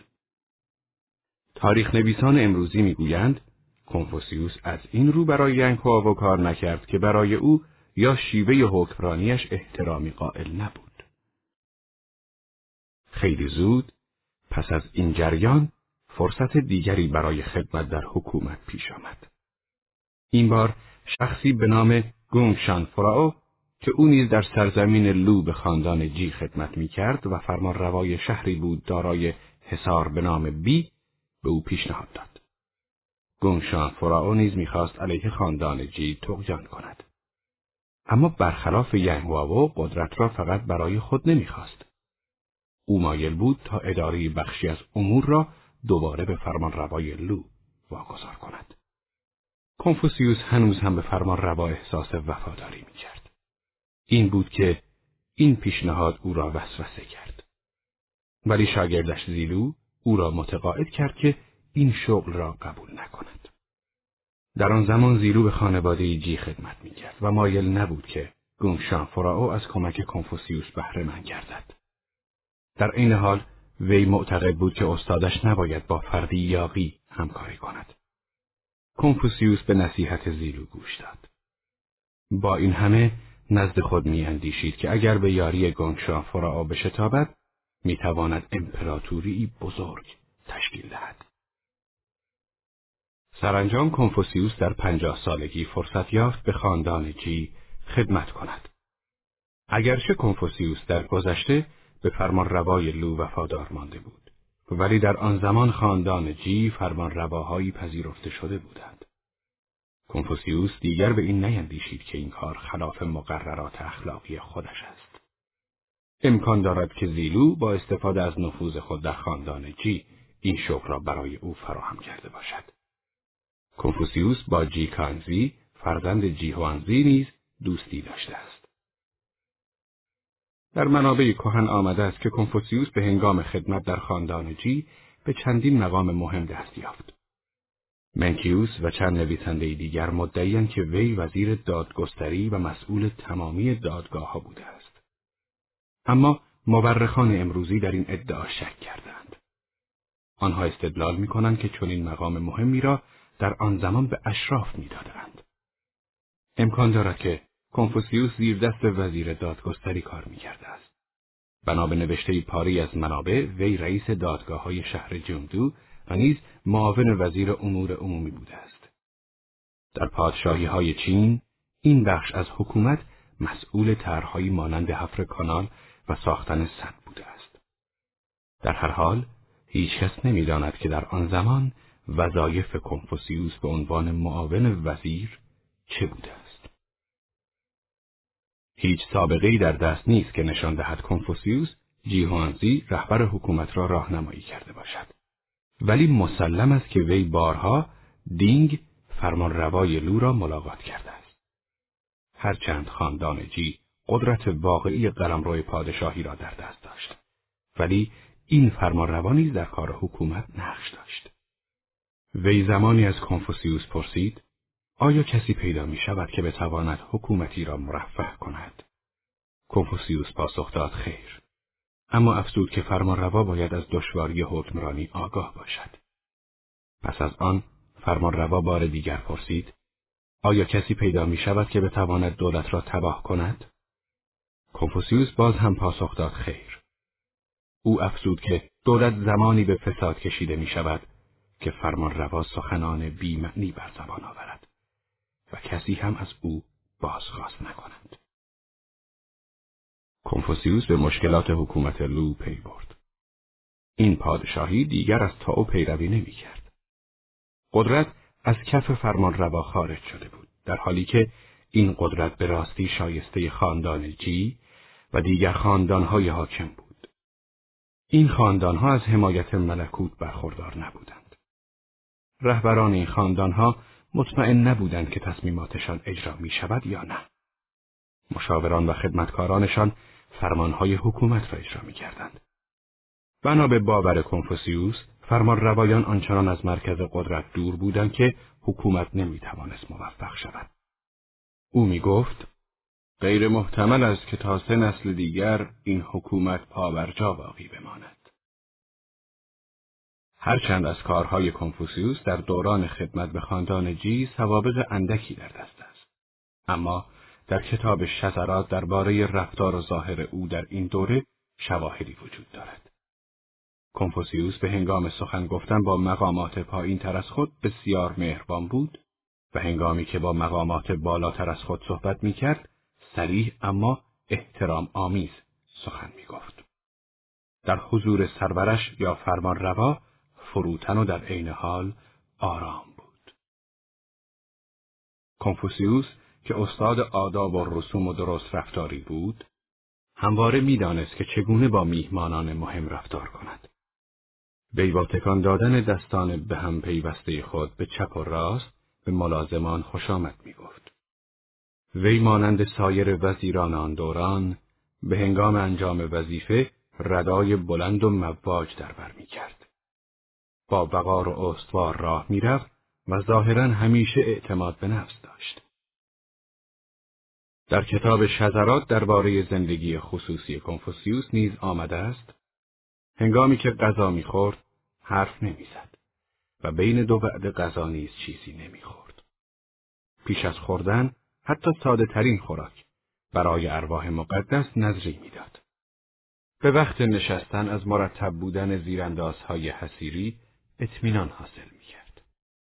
تاریخ نویسان امروزی میگویند کنفوسیوس از این رو برای ینگ هواو کار نکرد که برای او یا شیوه حکمرانیش احترامی قائل نبود. خیلی زود پس از این جریان فرصت دیگری برای خدمت در حکومت پیش آمد. این بار شخصی به نام گونگ شان فراو که او نیز در سرزمین لو به خاندان جی خدمت می‌کرد و فرمانروای شهری بود دارای حصار به نام بی به او پیشنهاد داد. گونگ شان فراو نیز می‌خواست علیه خاندان جی طغیان کند. اما برخلاف ینگ واو قدرت را فقط برای خود نمی‌خواست. او مایل بود تا اداره بخشی از امور را دوباره به فرمانروای لو واگذار کند. کنفوسیوس هنوز هم به فرمانروا احساس وفاداری می‌کرد. این بود که این پیشنهاد او را وسوسه کرد. ولی شاگردش زیلو او را متقاعد کرد که این شغل را قبول نکند. در آن زمان زیلو به خانواده جی خدمت می‌کرد و مایل نبود که گونگ شان فراو از کمک کنفوسیوس بهره مند گردد. در این حال وی معتقد بود که استادش نباید با فردی یاغی همکاری کند. کنفوسیوس به نصیحت زیلو گوش داد. با این همه نزد خود می‌اندیشید که اگر به یاری گونگ شان فراو بشتابد می‌تواند امپراتوری بزرگ تشکیل دهد. سرانجام کنفوسیوس در 50 سالگی فرصت یافت به خاندان جی خدمت کند. اگرچه کنفوسیوس در گذشته به فرمانروای لو وفادار مانده بود، ولی در آن زمان خاندان جی فرمانرواهایی پذیرفته شده بودند. کنفوسیوس دیگر به این نیندیشید که این کار خلاف مقررات اخلاقی خودش است. امکان دارد که زیلو با استفاده از نفوذ خود در خاندان جی این شغل را برای او فراهم کرده باشد. کنفوسیوس با جی کانزی فرزند جی هوانزی نیز دوستی داشته است. در منابع کهن آمده است که کنفوسیوس به هنگام خدمت در خاندان جی به چندین مقام مهم دست یافت. منکیوس و چند نویسنده دیگر مدعی‌اند که وی وزیر دادگستری و مسئول تمامی دادگاه‌ها بوده است. اما مورخان امروزی در این ادعا شک کردند. آنها استدلال می‌کنند که چنین مقام مهمی را در آن زمان به اشراف می‌دادند. امکان دارد که کنفوسیوس زیر دست وزیر دادگستری کار می‌کرده است. بنا به نوشته پاری از منابع وی رئیس دادگاه‌های شهر جمدو و نیز معاون وزیر امور عمومی بوده است. در پادشاهی‌های چین این بخش از حکومت مسئول طرح‌هایی مانند حفر کانال و ساختن سد بوده است. در هر حال هیچ کس نمی‌داند که در آن زمان وظایف کنفوسیوس به عنوان معاون وزیر چه بوده است. هیچ سابقه‌ای در دست نیست که نشان دهد کنفوسیوس جی هوانزی رهبر حکومت را راهنمایی کرده باشد. ولی مسلم است که وی بارها دینگ فرمانروای لو را ملاقات کرده است. هرچند خاندان جی قدرت واقعی قلمرو پادشاهی را در دست داشت، ولی این فرمانروا نیز در کار حکومت نقش داشت. وی زمانی از کنفوسیوس پرسید: آیا کسی پیدا می شود که بتواند حکومتی را مرفه کند؟ کنفوسیوس پاسخ داد خیر. اما افزود که فرمانروا باید از دشواری حکمرانی آگاه باشد. پس از آن فرمانروا بار دیگر پرسید: آیا کسی پیدا می شود که بتواند دولت را تباه کند؟ کنفوسیوس باز هم پاسخ داد خیر. او افزود که دولت زمانی به فساد کشیده می شود که فرمانروا سخنان بی معنی بر زبان آورد و کسی هم از او بازخواست نکنند. کنفوسیوس به مشکلات حکومت لو پی برد. این پادشاهی دیگر از تائو پیروی نمی کرد. قدرت از کف فرمانروا خارج شده بود، در حالی که این قدرت به راستی شایسته خاندان جی و دیگر خاندانهای حاکم بود. این خاندانها از حمایت ملکوت برخوردار نبودند. رهبران این خاندانها مطمئن نبودند که تصمیماتشان اجرا می شود یا نه. مشاوران و خدمتکارانشان فرمانهای حکومت را اجرا می کردند. بنا به باور کنفوسیوس، فرمانروایان آنچنان از مرکز قدرت دور بودند که حکومت نمی توانست موفق شود. او می گفت: غیر محتمل است که تا 3 نسل دیگر این حکومت پابرجا باقی بماند. هرچند از کارهای کنفوسیوس در دوران خدمت به خاندان جی سوابق اندکی در دست است، اما در کتاب شذرات درباره رفتار و ظاهر او در این دوره شواهدی وجود دارد. کنفوسیوس به هنگام سخن گفتن با مقامات پایین تر از خود بسیار مهربان بود و هنگامی که با مقامات بالاتر از خود صحبت می‌کرد، صریح اما احترام آمیز سخن می‌گفت. در حضور سرورش یا فرمان روا فروتن و در عین حال آرام بود. کنفوسیوس که استاد آداب و رسوم و درست رفتاری بود، همواره می‌دانست که چگونه با میهمانان مهم رفتار کند. وی با تکان دادن دستان به هم پیوسته خود به چپ و راست به ملازمان خوش آمد می‌گفت. وی مانند سایر وزیران آن دوران به هنگام انجام وظیفه ردای بلند و مواج در بر می‌کرد. با وقار و استوار راه می‌رفت و ظاهراً همیشه اعتماد به نفس داشت. در کتاب شذرات درباره زندگی خصوصی کنفوسیوس نیز آمده است: هنگامی که غذا می‌خورد حرف نمی‌زد و بین دو وعده غذا نیز چیزی نمی‌خورد. پیش از خوردن حتی ساده ترین خوراک برای ارواح مقدس نذری می‌داد. به وقت نشستن از مرتب بودن زیراندازهای حصیری اطمینان حاصل می‌کرد.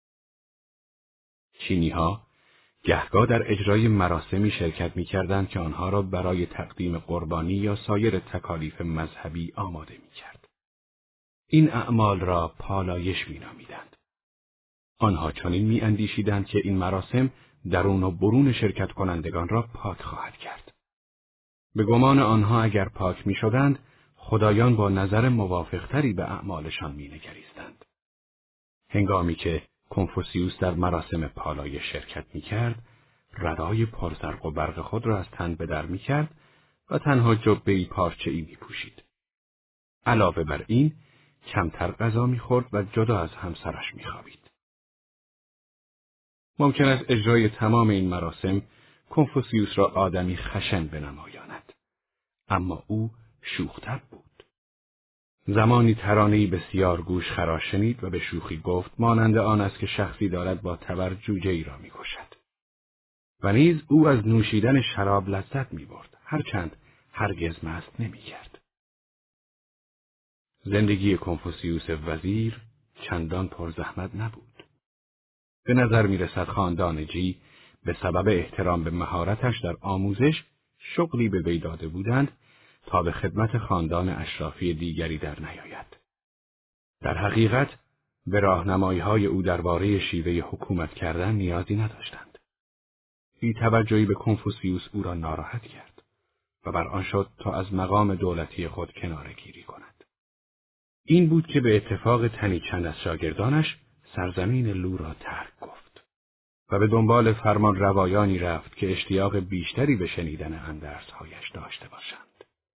چینی‌ها گهگاه در اجرای مراسمی شرکت می‌کردند که آنها را برای تقدیم قربانی یا سایر تکالیف مذهبی آماده می‌کرد. این اعمال را پالایش می‌نامیدند. آنها چنین می‌اندیشیدند که این مراسم درون و برون شرکت کنندگان را پاک خواهد کرد. به گمان آنها اگر پاک می‌شدند، خدایان با نظر موافقتری به اعمالشان می‌نگریستند. هنگامی که کنفوسیوس در مراسم پالایش شرکت می‌کرد، ردای پرزرق و برق خود را از تن به در می‌کرد و تنها جبه‌ای پارچه‌ای می‌پوشید. علاوه بر این، کمتر غذا می‌خورد و جدا از همسرش می‌خوابید. ممکن است اجرای تمام این مراسم کنفوسیوس را آدمی خشن بنمایاند، اما او شوخ‌طبع بود. زمانی ترانه‌ای بسیار گوش خراش شنید و به شوخی گفت مانند آن است که شخصی دارد با تبر جوجه‌ای را می‌کشد. و نیز او از نوشیدن شراب لذت می‌برد، هرچند هرگز مست نمی‌کرد. زندگی کنفوسیوس وزیر چندان پرزحمت نبود. به نظر می‌رسد خاندان جی به سبب احترام به مهارتش در آموزش شغلی به وی داده بودند تا به خدمت خاندان اشرافی دیگری در نیاید. در حقیقت به راهنمایی‌های او درباره شیوه حکومت کردن نیازی نداشتند. بی‌توجهی به کنفوسیوس او را ناراحت کرد و بر آن شد تا از مقام دولتی خود کناره‌گیری کند. این بود که به اتفاق تنی چند از شاگردانش سرزمین لو را ترک گفت و به دنبال فرمان روایانی رفت که اشتیاق بیشتری به شنیدن اندرزهایش داشته باشند.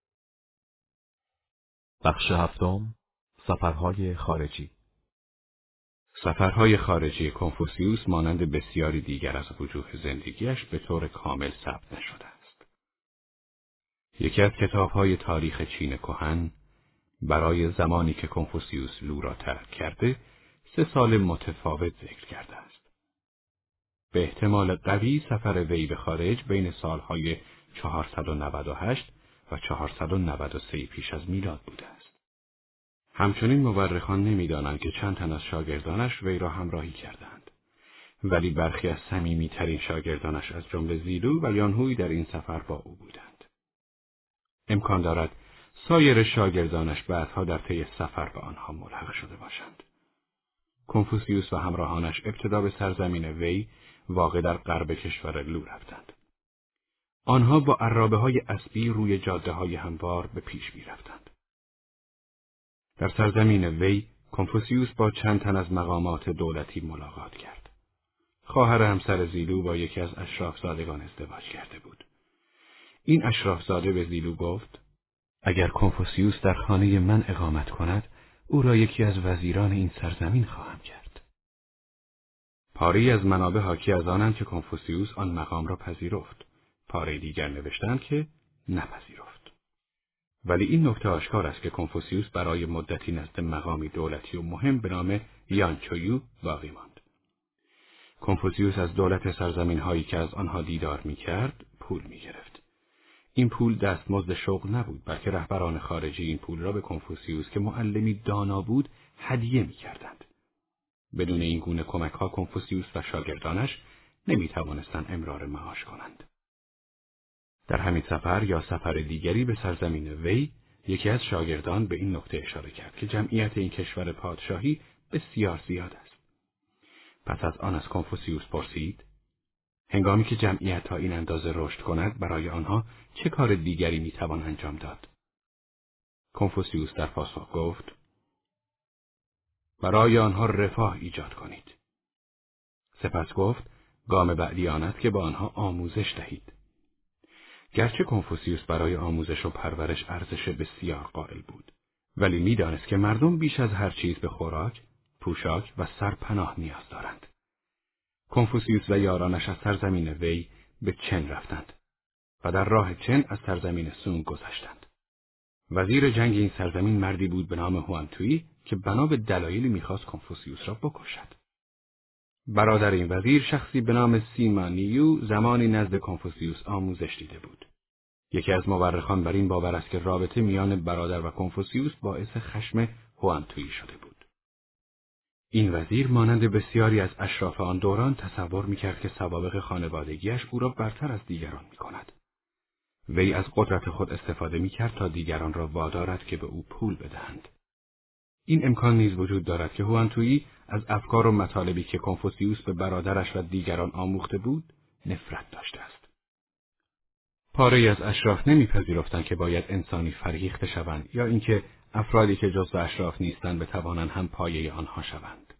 بخش هفتم، سفرهای خارجی. سفرهای خارجی کنفوسیوس مانند بسیاری دیگر از وجوه زندگیش به طور کامل ثبت نشده است. یکی از کتاب‌های تاریخ چین کهن برای زمانی که کنفوسیوس لو را ترک کرده 3 سال متفاوت ذکر کرده است. به احتمال قوی سفر وی به خارج بین سالهای 498 و 493 پیش از میلاد بوده است. همچنین مورخان نمی‌دانند که چند تن از شاگردانش وی را همراهی کردند، ولی برخی از صمیمی‌ترین شاگردانش از جمله زیلو و یانهوی در این سفر با او بودند. امکان دارد سایر شاگردانش بعدها در طی سفر به آنها ملحق شده باشند. کنفوسیوس و همراهانش ابتدا به سرزمین وی واقع در غرب کشور لو رفتند. آنها با عرابه‌های اسبی روی جاده‌های هموار به پیش می‌رفتند. در سرزمین وی کنفوسیوس با چند تن از مقامات دولتی ملاقات کرد. خواهر همسر زیلو با یکی از اشرافزادگان ازدواج کرده بود. این اشرافزاده به زیلو گفت: اگر کنفوسیوس در خانه من اقامت کند، او را یکی از وزیران این سرزمین خواهم کرد. پاره‌ای از منابع حاکی از آنند که کنفوسیوس آن مقام را پذیرفت. پاره دیگر نوشتند که نپذیرفت. ولی این نکته آشکار است که کنفوسیوس برای مدتی نزد مقامی دولتی و مهم به نام یانچویو باقی ماند. کنفوسیوس از دولت سرزمین‌هایی که از آنها دیدار می‌کرد پول می‌گرفت. این پول دستمزد شغل نبود، بلکه رهبران خارجی این پول را به کنفوسیوس که معلمی دانا بود هدیه می‌کردند. بدون این گونه کمک‌ها کنفوسیوس و شاگردانش نمی‌توانستند امرار معاش کنند. در همین سفر یا سفر دیگری به سرزمین وی، یکی از شاگردان به این نکته اشاره کرد که جمعیت این کشور پادشاهی بسیار زیاد است. پس از آن از کنفوسیوس پرسید: هنگامی که جمعیت تا این اندازه رشد کند، برای آنها چه کار دیگری میتوان انجام داد؟ کنفوسیوس در پاسخ گفت: برای آنها رفاه ایجاد کنید. سپس گفت: گام بعدی آن است که با آنها آموزش دهید. گرچه کنفوسیوس برای آموزش و پرورش ارزش بسیار قائل بود، ولی میدانست که مردم بیش از هر چیز به خوراک، پوشاک و سرپناه نیاز دارند. کنفوسیوس و یارانش از سرزمین وی به چن رفتند و در راه چن از سرزمین سونگ گذشتند. وزیر جنگ این سرزمین مردی بود به نام هوانتویی که بنا به دلایلی می‌خواست کنفوسیوس را بکشد. برادر این وزیر شخصی به نام سیما نیو زمانی نزد کنفوسیوس آموزش دیده بود. یکی از مورخان بر این باور است که رابطه میان برادر و کنفوسیوس باعث خشم هوانتویی شده بود. این وزیر مانند بسیاری از اشراف آن دوران تصور می‌کرد که سوابق خانوادگیش او را برتر از دیگران می‌کند. وی از قدرت خود استفاده می‌کرد تا دیگران را وادارد که به او پول بدهند. این امکان نیز وجود دارد که هوانتویی از افکار و مطالبی که کنفوسیوس به برادرش و دیگران آموخته بود نفرت داشته است. پاره‌ای از اشراف نمی‌پذیرفتند که باید انسانی فرهیخته شوند یا اینکه افرادی که جزو اشراف نیستند بتوانند هم پایه آنها شوند.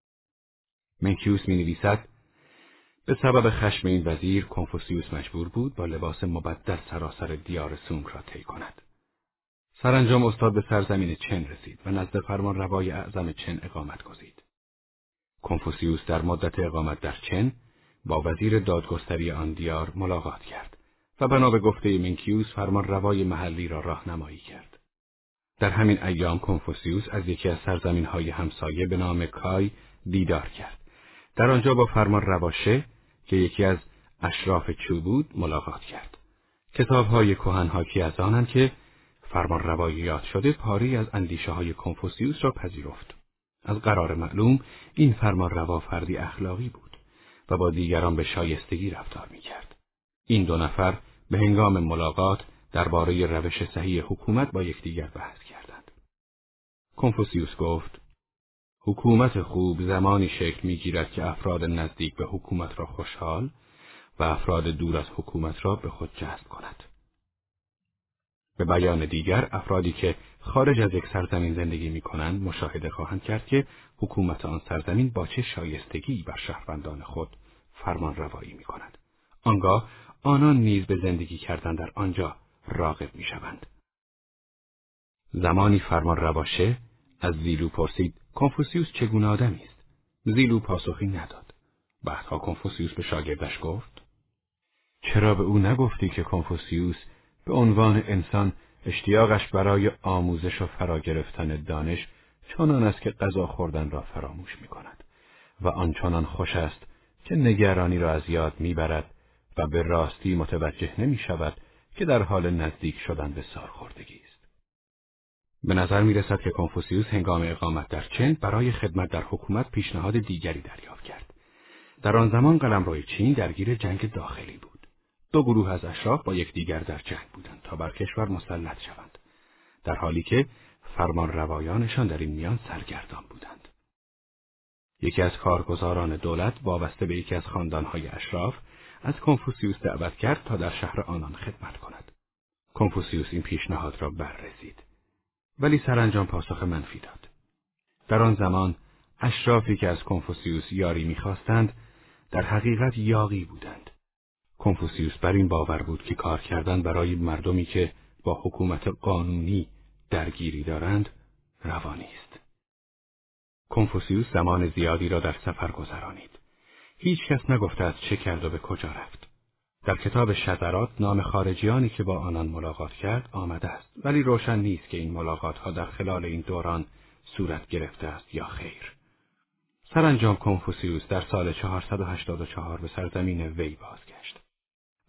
منکیوس می‌نویسد: به سبب خشم این وزیر کنفوسیوس مجبور بود با لباس مبدل سراسر دیار سونگ را طی کند. سرانجام استاد به سرزمین چن رسید و نزد فرمانروای اعظم چن اقامت گزید. کنفوسیوس در مدت اقامت در چن با وزیر دادگستری آن دیار ملاقات کرد و بنا به گفته منکیوس فرمانروای محلی را راهنمایی کرد. در همین ایام کنفوسیوس از یکی از سرزمین‌های همسایه به نام کای دیدار کرد. در آنجا با فرمانروا شه که یکی از اشراف چو بود ملاقات کرد. کتاب‌های کهن حاکی از آنند که فرمانروای یاد شده پاری از اندیشه‌های کنفوسیوس را پذیرفت. از قرار معلوم این فرمانروا فردی اخلاقی بود و با دیگران به شایستگی رفتار می‌کرد. این دو نفر به هنگام ملاقات درباره روش صحیح حکومت با یکدیگر بحث کردند. کنفوسیوس گفت: حکومت خوب زمانی شکل می‌گیرد که افراد نزدیک به حکومت را خوشحال و افراد دور از حکومت را به خود جذب کند. به بیان دیگر، افرادی که خارج از یک سرزمین زندگی می‌کنند مشاهده خواهند کرد که حکومت آن سرزمین با چه شایستگی بر شهروندان خود فرمان روایی می‌کند. آنگاه آنان نیز به زندگی کردن در آنجا راغب می‌شوند. زمانی فرمانروا شه از زیلو پرسید: کنفوسیوس چگونه آدمی است؟ زیلو پاسخی نداد. بعدها کنفوسیوس به شاگردش گفت: چرا به او نگفتی که کنفوسیوس به عنوان انسان اشتیاقش برای آموزش و فرا گرفتن دانش چنان است که غذا خوردن را فراموش می‌کند و آنچنان خوش است که نگرانی را از یاد می‌برد و به راستی متوجه نمی‌شود که در حال نزدیک شدن به سالخوردگی است. به نظر می‌رسد که کنفوسیوس هنگام اقامت در چین برای خدمت در حکومت پیشنهاد دیگری دریافت کرد. در آن زمان قلمرو چین درگیر جنگ داخلی بود. دو گروه از اشراف با یکدیگر در جنگ بودند تا بر کشور مسلط شوند، در حالی که فرمانروایانشان در این میان سرگردان بودند. یکی از کارگزاران دولت وابسته به یکی از خاندانهای اشراف از کنفوسیوس دعوت کرد تا در شهر آنان خدمت کند. کنفوسیوس این پیشنهاد را بررسید، ولی سرانجام پاسخ منفی داد. در آن زمان اشرافی که از کنفوسیوس یاری می‌خواستند در حقیقت یاغی بودند. کنفوسیوس بر این باور بود که کار کردن برای مردمی که با حکومت قانونی درگیری دارند روانی است. کنفوسیوس زمان زیادی را در سفر گذرانید. هیچ کس نگفته از چه کرد و به کجا رفت. در کتاب شذرات نام خارجیانی که با آنان ملاقات کرد آمده است، ولی روشن نیست که این ملاقات‌ها در خلال این دوران صورت گرفته است یا خیر. سرانجام کنفوسیوس در سال 484 به سرزمین وی بازگشت.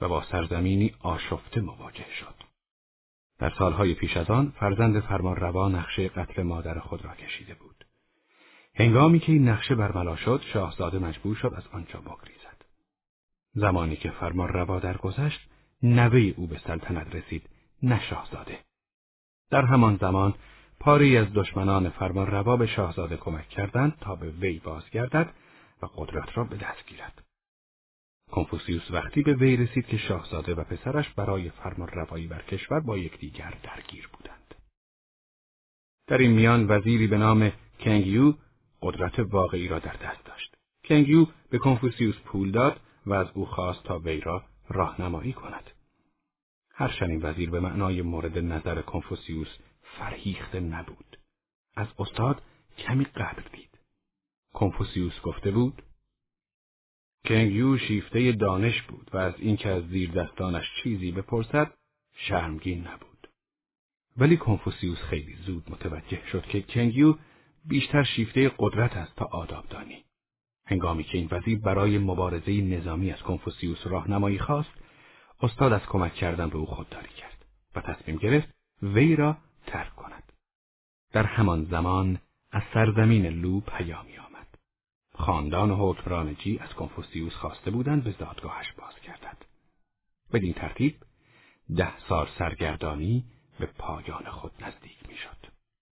و با سرزمینی آشفته مواجه شد. در سالهای پیش از آن فرزند فرمانروا نقشه قتل مادر خود را کشیده بود. هنگامی که این نقشه برملا شد، شاهزاده مجبور شد از آنجا بگریزد. زمانی که فرمانروا درگذشت، نوه او به سلطنت رسید، نه شاهزاده. در همان زمان پاری از دشمنان فرمانروا به شاهزاده کمک کردند تا به وی بازگردد و قدرت را به دست گیرد. کنفوسیوس وقتی به وی رسید که شاهزاده و پسرش برای فرمانروایی بر کشور با یکدیگر درگیر بودند. در این میان وزیری به نام کنگیو قدرت واقعی را در دست داشت. کنگیو به کنفوسیوس پول داد و از او خواست تا وی را راهنمایی کند. هرچند این وزیر به معنای مورد نظر کنفوسیوس فرهیخته نبود. از استاد کمی قدر دید. کنفوسیوس گفته بود: کنگیو شیفته دانش بود و از اینکه از زیر دستانش چیزی بپرسد شرمگین نبود. ولی کنفوسیوس خیلی زود متوجه شد که کنگیو بیشتر شیفته قدرت است تا آدابدانی. هنگامی که این وزیر برای مبارزه نظامی از کنفوسیوس راهنمایی خواست، استاد از کمک کردن به او خودداری کرد و تصمیم گرفت وی را ترک کند. در همان زمان از سرزمین لو پیامی آمد. خاندان حکمران جی از کنفوسیوس خواسته بودند به زادگاهش بازگردد. بدین ترتیب 10 سال سرگردانی به پایان خود نزدیک می‌شد.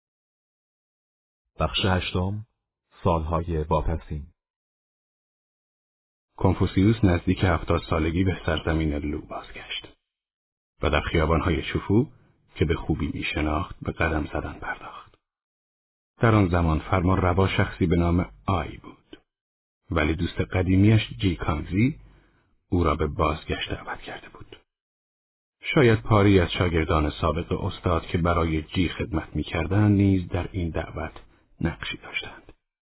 بخش 8: سالهای واپسین. کنفوسیوس نزدیک 70 سالگی به سرزمین لو بازگشت و در خیابان‌های شوفو که به خوبی می‌شناخت به قدم زدن پرداخت. در آن زمان فرمانروا شخصی به نام آی بود، ولی دوست قدیمیش جی کانگزی او را به بازگشت دعوت کرده بود. شاید پاری از شاگردان سابق استاد که برای جی خدمت می‌کردند نیز در این دعوت نقشی داشتند.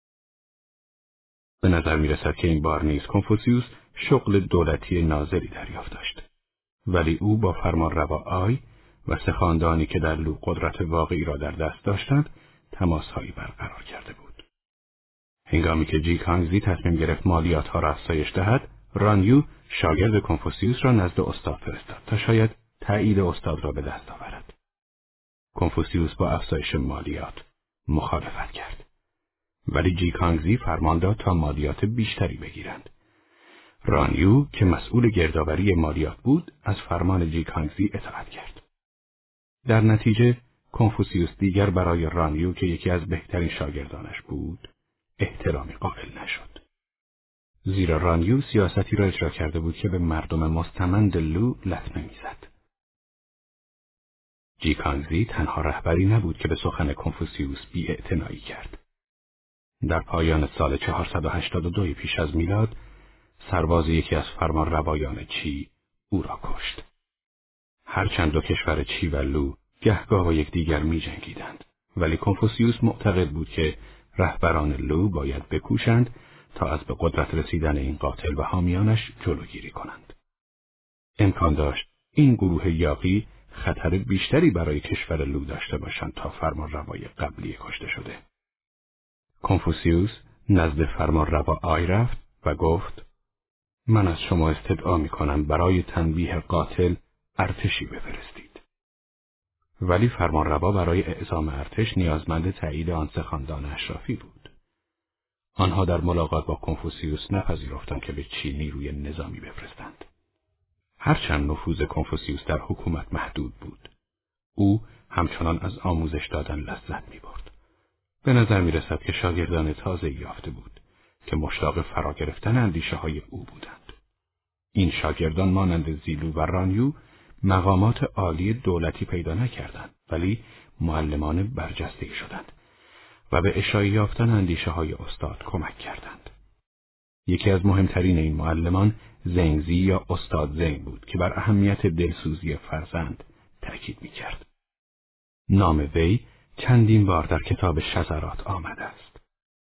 به نظر می‌رسد که این بار نیز کنفوسیوس شغل دولتی ناظری دریافت داشت، ولی او با فرمانروا آی و 3 خاندانی که در لو قدرت واقعی را در دست داشتند تماس‌هایی برقرار کرده بود. هنگامی که جی کانگزی تصمیم گرفت مالیات‌ها را افزایش دهد، رانیو شاگرد کنفوسیوس را نزد استاد فرستاد تا شاید تایید استاد را به دست آورد. کنفوسیوس با افزایش مالیات مخالفت کرد، ولی جی کانگزی فرمان داد تا مالیات بیشتری بگیرند. رانیو که مسئول گردآوری مالیات بود از فرمان جی کانگزی اطاعت کرد. در نتیجه کنفوسیوس دیگر برای رانیو که یکی از بهترین شاگردانش بود احترامی قائل نشد. زیرا رانیو سیاستی را اجرا کرده بود که به مردم مستمند لو لطمه میزد. جی کانگزی تنها رهبری نبود که به سخن کنفوسیوس بی‌اعتنایی کرد. در پایان سال 482 پیش از میلاد سرباز یکی از فرمانروایان چی او را کشت. هرچند 2 کشور چی و لو گهگاه با یکدیگر می‌جنگیدند، ولی کنفوسیوس معتقد بود که رهبران لو باید بکوشند تا از به قدرت رسیدن این قاتل و حامیانش جلوگیری کنند. امکان داشت این گروه یاغی خطر بیشتری برای کشور لو داشته باشند تا فرمانروای قبلی کشته شده. کنفوسیوس نزد فرمانروا آی رفت و گفت: من از شما استدعا می‌کنم برای تنبیه قاتل ارتشی بفرستید. ولی فرمانروا برای اعزام ارتش نیازمند تایید آن 3 خاندان اشرافی بود. آنها در ملاقات با کنفوسیوس نپذیرفتند که به چی نیروی نظامی بفرستند. هرچند نفوذ کنفوسیوس در حکومت محدود بود، او همچنان از آموزش دادن لذت می‌برد. به نظر می‌رسد که شاگردان تازه‌ای یافته بود که مشتاق فرا گرفتن اندیشه‌های او بودند. این شاگردان مانند زیلو و رانیو مقامات عالی دولتی پیدا نکردند، ولی معلمان برجسته‌ای شدند و به اشاعه یافتن اندیشه‌های استاد کمک کردند. یکی از مهمترین این معلمان زنگزی یا استاد زنگ بود که بر اهمیت دلسوزی فرزند تأکید می‌کرد. نام وی چندین بار در کتاب شذرات آمده است.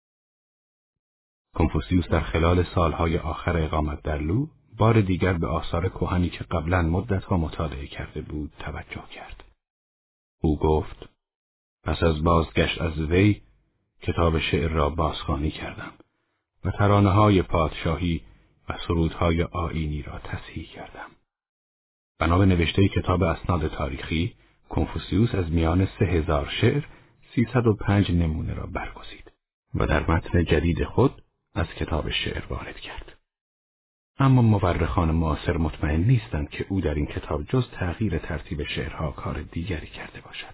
کنفوسیوس در خلال سالهای آخر اقامت در لو بار دیگر به آثار کهنی که قبلا مدت‌ها مطالعه کرده بود توجه کرد. او گفت: پس از بازگشت از وی کتاب شعر را بازخوانی کردم و ترانه‌های پادشاهی و سرودهای آیینی را تصحیح کردم. بنا به نوشته کتاب اسناد تاریخی، کنفوسیوس از میان 3000 شعر 305 نمونه را برگزید و در متن جدید خود از کتاب شعر وارد کرد. اما مورخان معاصر مطمئن نیستند که او در این کتاب جز تغییر ترتیب شعرها کار دیگری کرده باشد.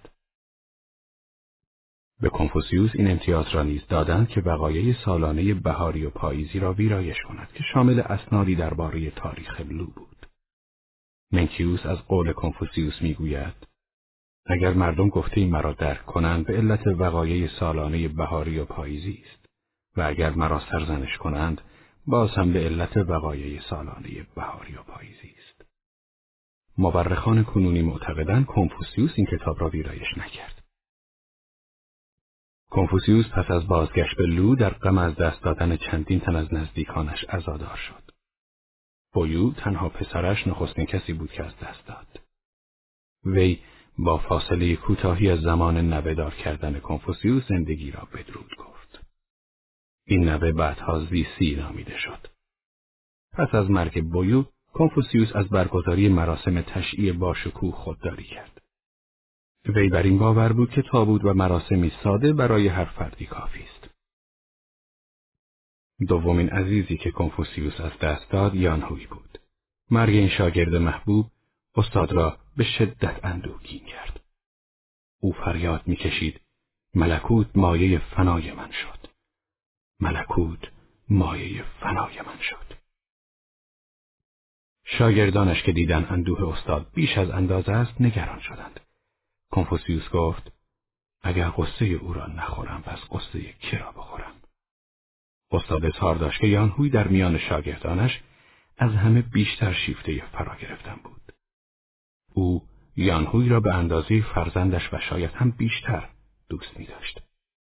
به کنفوسیوس این امتیاز را نیز دادند که وقایع سالانه بهاری و پاییزی را ویرایش کند که شامل اسنادی درباره تاریخ لو بود. منکیوس از قول کنفوسیوس میگوید: اگر مردم گفته مرا درک کنند به علت وقایع سالانه بهاری و پاییزی است و اگر مرا سرزنش کنند باز هم به علت وقایع سالانه بهاری و پاییزی است. مورخان کنونی معتقدند کنفوسیوس این کتاب را ویرایش نکرد. کنفوسیوس پس از بازگشت به لو در غم از دست دادن چندین تن از نزدیکانش عزادار شد. بویو تنها پسرش نخستین کسی بود که از دست داد. وی با فاصله کوتاهی از زمان نوه‌دار کردن کنفوسیوس زندگی را بدرود گفت. این نوه بعدها زیسی نامیده شد. پس از مرگ بویو، کنفوسیوس از برگزاری مراسم تشییع باشکوه خودداری کرد. وی بر این باور بود که تابوت و مراسمی ساده برای هر فردی کافی است. دومین عزیزی که کنفوسیوس از دست داد یانهوی بود. مرگ این شاگرد محبوب استاد را به شدت اندوهگین کرد. او فریاد می‌کشید: ملکوت مایه فنای من شد. ملکوت مایه فنای من شد. شاگردانش که دیدن اندوه استاد بیش از اندازه است نگران شدند. کنفوسیوس گفت: اگر قصه او را نخورم پس قصه کی را بخورم؟ استاد اظهار داشت که یانهوی در میان شاگردانش از همه بیشتر شیفته فرا گرفتن بود. او یانهوی را به اندازه فرزندش و شاید هم بیشتر دوست می داشت.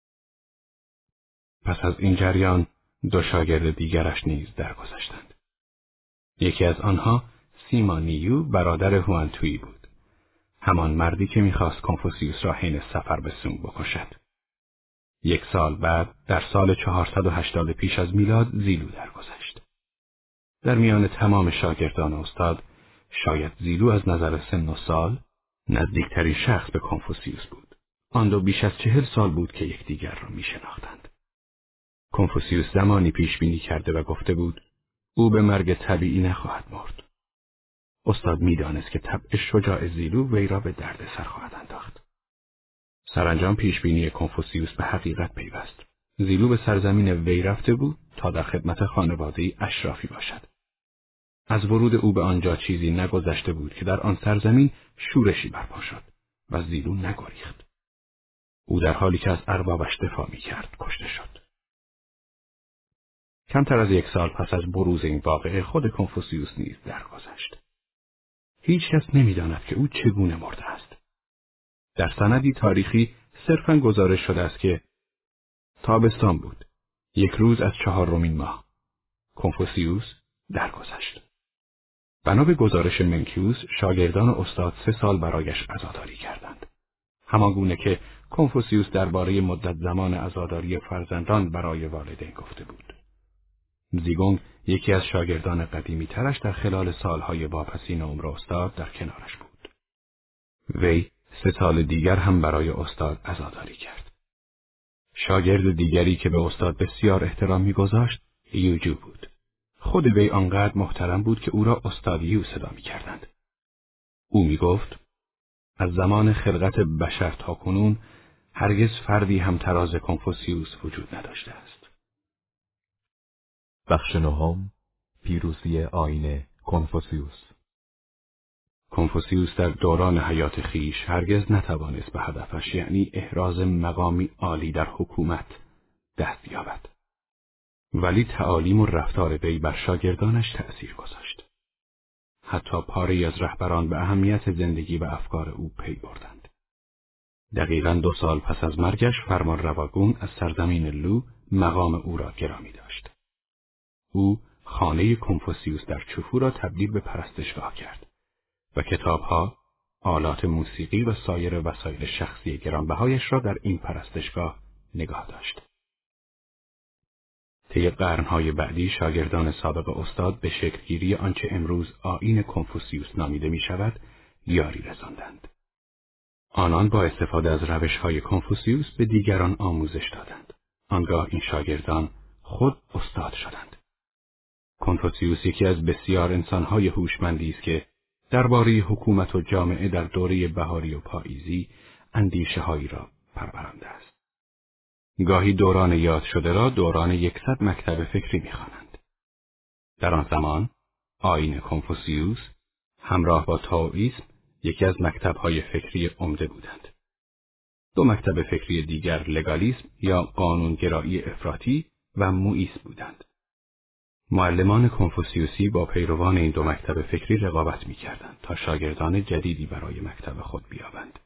پس از این جریان دو شاگرد دیگرش نیز درگذشتند. یکی از آنها سیما نیو برادر هوانتویی بود. همان مردی که می‌خواست کنفوسیوس را حین سفر به سوم بکشد. 1 سال بعد در سال 480 پیش از میلاد زیلو درگذشت. در میان تمام شاگردان استاد شاید زیلو از نظر سن و سال نزدیکترین شخص به کنفوسیوس بود. آن دو بیش از 40 سال بود که یکدیگر را می‌شناختند. کنفوسیوس زمانی پیش بینی کرده و گفته بود او به مرگ طبیعی نخواهد مرد. استاد می‌دانست که طبع شجاع زیلو وی را به دردسر خواهد انداخت. سرانجام پیشبینی کنفوسیوس به حقیقت پیوست. زیلو به سرزمین وی رفته بود تا در خدمت خانواده‌ای اشرافی باشد. از ورود او به آنجا چیزی نگذشته بود که در آن سرزمین شورشی برپا شد و زیلو نگریخت. او در حالی که از اربابش دفاع می‌کرد کشته شد. کمتر از 1 سال پس از بروز این واقعه خود کنفوسیوس نیز درگذشت. هیچ کس نمی‌داند که او چگونه مرده است. در سندی تاریخی صرفاً گزارش شده است که تابستان بود. 1 روز از 4مین ماه. کنفوسیوس درگذشت. بنا به گزارش منکیوس شاگردان استاد 3 سال برایش عزاداری کردند. همانگونه که کنفوسیوس درباره مدت زمان عزاداری فرزندان برای والدین گفته بود. زیگونگ یکی از شاگردان قدیمی ترش در خلال سالهای واپسین عمر استاد در کنارش بود. وی 3 سال دیگر هم برای استاد عزاداری کرد. شاگرد دیگری که به استاد بسیار احترام می‌گذاشت یوجو بود. خود وی آنقدر محترم بود که او را استاد یو صدا می‌کردند. او می‌گفت از زمان خلقت بشر تا کنون هرگز فردی هم تراز کنفوسیوس وجود نداشته است. بخش 9 پیروزی آیین کنفوسیوس. کنفوسیوس در دوران حیات خیش هرگز نتوانست به هدفش یعنی احراز مقامی عالی در حکومت دست یابد. ولی تعالیم و رفتار وی بر شاگردانش تأثیر گذاشت. حتی پاره‌ای از رهبران به اهمیت زندگی و افکار او پی بردند. دقیقاً 2 سال پس از مرگش فرمانرواگون از سرزمین لو مقام او را گرامی داشت. او خانه کنفوسیوس در چوفو را تبدیل به پرستشگاه کرد و کتابها، آلات موسیقی و سایر وسایل شخصی گرانبهایش را در این پرستشگاه نگاه داشت. طی قرنهای بعدی شاگردان سابق استاد به شکلگیری آنچه امروز آیین کنفوسیوس نامیده می شود، یاری رساندند. آنان با استفاده از روش‌های کنفوسیوس به دیگران آموزش دادند. آنگاه این شاگردان خود استاد شدند. کنفوسیوس یکی از بسیار انسان‌های هوشمندی است که درباره حکومت و جامعه در دوره بهاری و پاییزی اندیشه‌هایی را پرورانده است. گاهی دوران یاد شده را دوران 100 مکتب فکری می‌خوانند. در آن زمان آیین کنفوسیوس همراه با تائوئیسم یکی از مکتب‌های فکری عمده بودند. دو مکتب فکری دیگر لگالیسم یا قانونگرایی افراطی و موئیسم بودند. معلمان کنفوسیوسی با پیروان این دو مکتب فکری رقابت می‌کردند تا شاگردان جدیدی برای مکتب خود بیابند.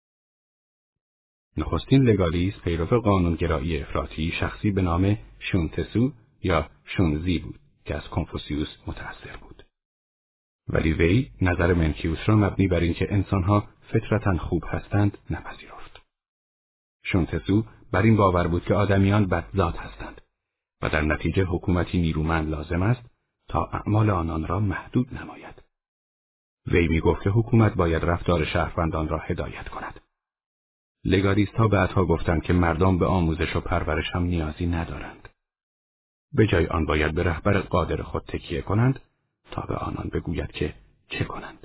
نخستین لگالیسم پیرو قانونگرایی افراطی شخصی به نام شونتسو یا شونزی بود که از کنفوسیوس متأثر بود. ولی وی نظر منکیوس را مبنی بر اینکه انسان‌ها فطرتاً خوب هستند نپذیرفت. شونتسو بر این باور بود که آدمیان بدذات هستند و در نتیجه حکومتی نیرومند لازم است تا اعمال آنان را محدود نماید. وی می‌گفت که حکومت باید رفتار شهروندان را هدایت کند. لگالیست‌ها بعدها گفتند که مردم به آموزش و پرورش هم نیازی ندارند. به جای آن باید به رهبر قادر خود تکیه کنند تا به آنان بگوید که چه کنند.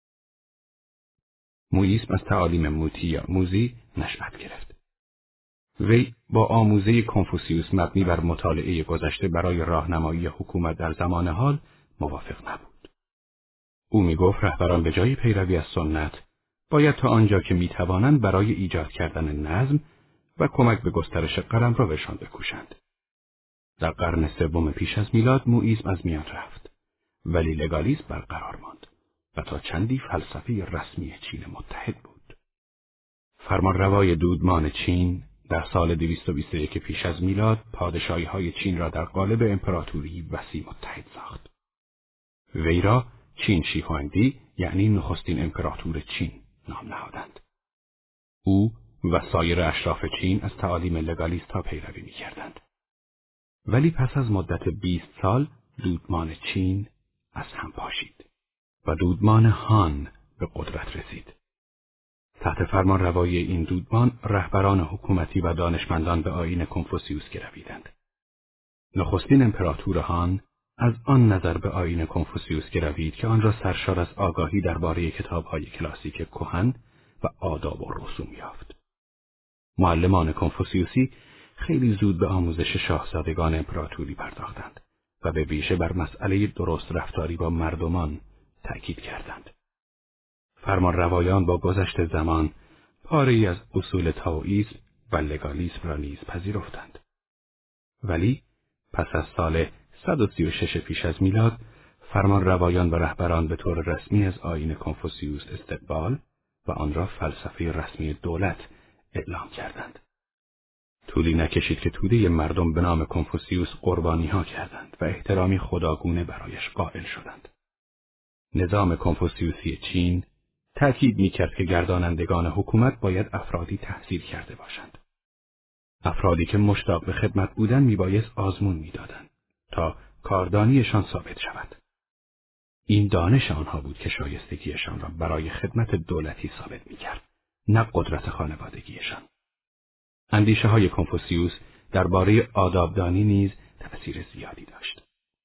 موئیسم از تعالیم موتی یا موزی نشأت گرفت. وی با آموزه کنفوسیوس مبنی بر مطالعه گذشته برای راهنمایی حکومت در زمان حال موافق نبود. او می‌گفت رهبران به جای پیروی از سنت باید تا آنجا که می‌توانند برای ایجاد کردن نظم و کمک به گسترش قلمروشان بکوشند. در قرن سوم پیش از میلاد موئیسم از میان رفت، ولی لگالیسم برقرار ماند و تا چندی فلسفه رسمی چین متحد بود. فرمانروای دودمان چین در سال 221 پیش از میلاد پادشاهی‌های چین را در قالب امپراتوری وسیع متحد ساخت. وی را چین شی‌هوندی یعنی نخستین امپراتور چین نام نهادند. او و سایر اشراف چین از تعالیم لگالیست‌ها پیروی می‌کردند. ولی پس از مدت 20 سال دودمان چین از هم پاشید و دودمان هان به قدرت رسید. تحت فرمان روایی این دودمان رهبران حکومتی و دانشمندان به آیین کنفوسیوس گرویدند. نخستین امپراتور هان از آن نظر به آیین کنفوسیوس گروید که آن را سرشار از آگاهی درباره کتاب‌های کلاسیک کهن و آداب و رسوم یافت. معلمان کنفوسیوسی خیلی زود به آموزش شاهزادگان امپراتوری پرداختند و به ویژه بر مسئله درست رفتاری با مردمان تأکید کردند. فرمانروایان با گذشت زمان پاره‌ای از اصول تائوئیسم و لگالیسم را نیز پذیرفتند. ولی پس از سال 136 پیش از میلاد فرمانروایان و رهبران به طور رسمی از آیین کنفوسیوس استقبال و آن را فلسفه رسمی دولت اعلام کردند. طولی نکشید که توده مردم به نام کنفوسیوس قربانی‌ها کردند و احترامی خداگونه برایش قائل شدند. نظام کنفوسیوسی چین تأکید می‌کرد که گردانندگان حکومت باید افرادی تحصیل کرده باشند. افرادی که مشتاق به خدمت بودند میبایست آزمون میدادند تا کاردانیشان ثابت شود. این دانش آنها بود که شایستگیشان را برای خدمت دولتی ثابت می‌کرد، نه قدرت خانوادگیشان. اندیشه‌های کنفوسیوس درباره آدابدانی نیز تأثیر زیادی داشت.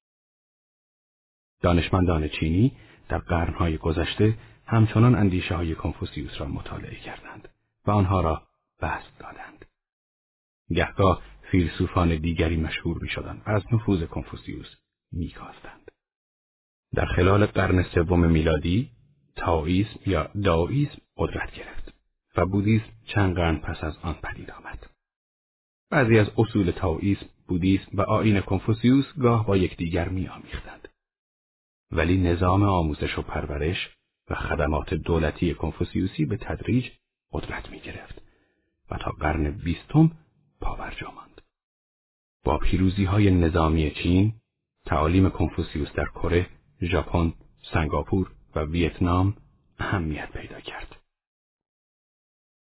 دانشمندان چینی در قرن‌های گذشته همچنان اندیشه‌های کنفوسیوس را مطالعه کردند و آنها را بسط دادند. گهگاه فیلسوفان دیگری مشهور می‌شدند و از نفوذ کنفوسیوس می‌کاستند. در خلال قرن سوم میلادی تائوئیسم یا دائوئیسم قدرت گرفت و بودیسم چند قرن پس از آن پدید آمد. بعضی از اصول تائوئیسم، بودیسم و آیین کنفوسیوس گاه با یکدیگر می‌آمیختند. ولی نظام آموزش و پرورش و خدمات دولتی کنفوسیوسی به تدریج قدرت می‌گرفت و تا قرن 20 پابرجا ماند. با پیروزی‌های نظامی چین، تعالیم کنفوسیوس در کره، ژاپن، سنگاپور و ویتنام اهمیت پیدا کرد.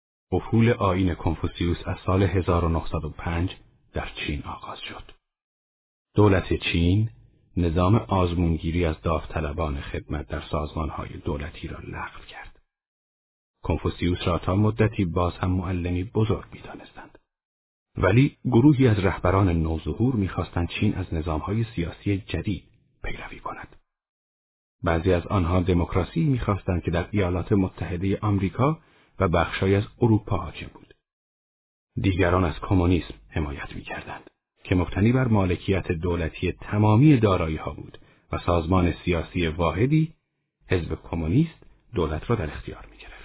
افول آیین کنفوسیوس از سال 1905 در چین آغاز شد. دولت چین نظام آزمونگیری از داوطلبان خدمت در سازمانهای دولتی را لغو کرد. کنفوسیوس را تا مدتی باز هم معلمی بزرگ می‌دانستند. ولی گروهی از رهبران نوظهور می‌خواستند چین از نظامهای سیاسی جدید پیروی کند. بعضی از آنها دموکراسی می‌خواستند که در ایالات متحده آمریکا و بخش‌هایی از اروپا حاکم بود. دیگران از کمونیسم حمایت می‌کردند که مبتنی بر مالکیت دولتی تمامی دارایی‌ها بود و سازمان سیاسی واحدی، حزب کمونیست، دولت را در اختیار می‌گرفت.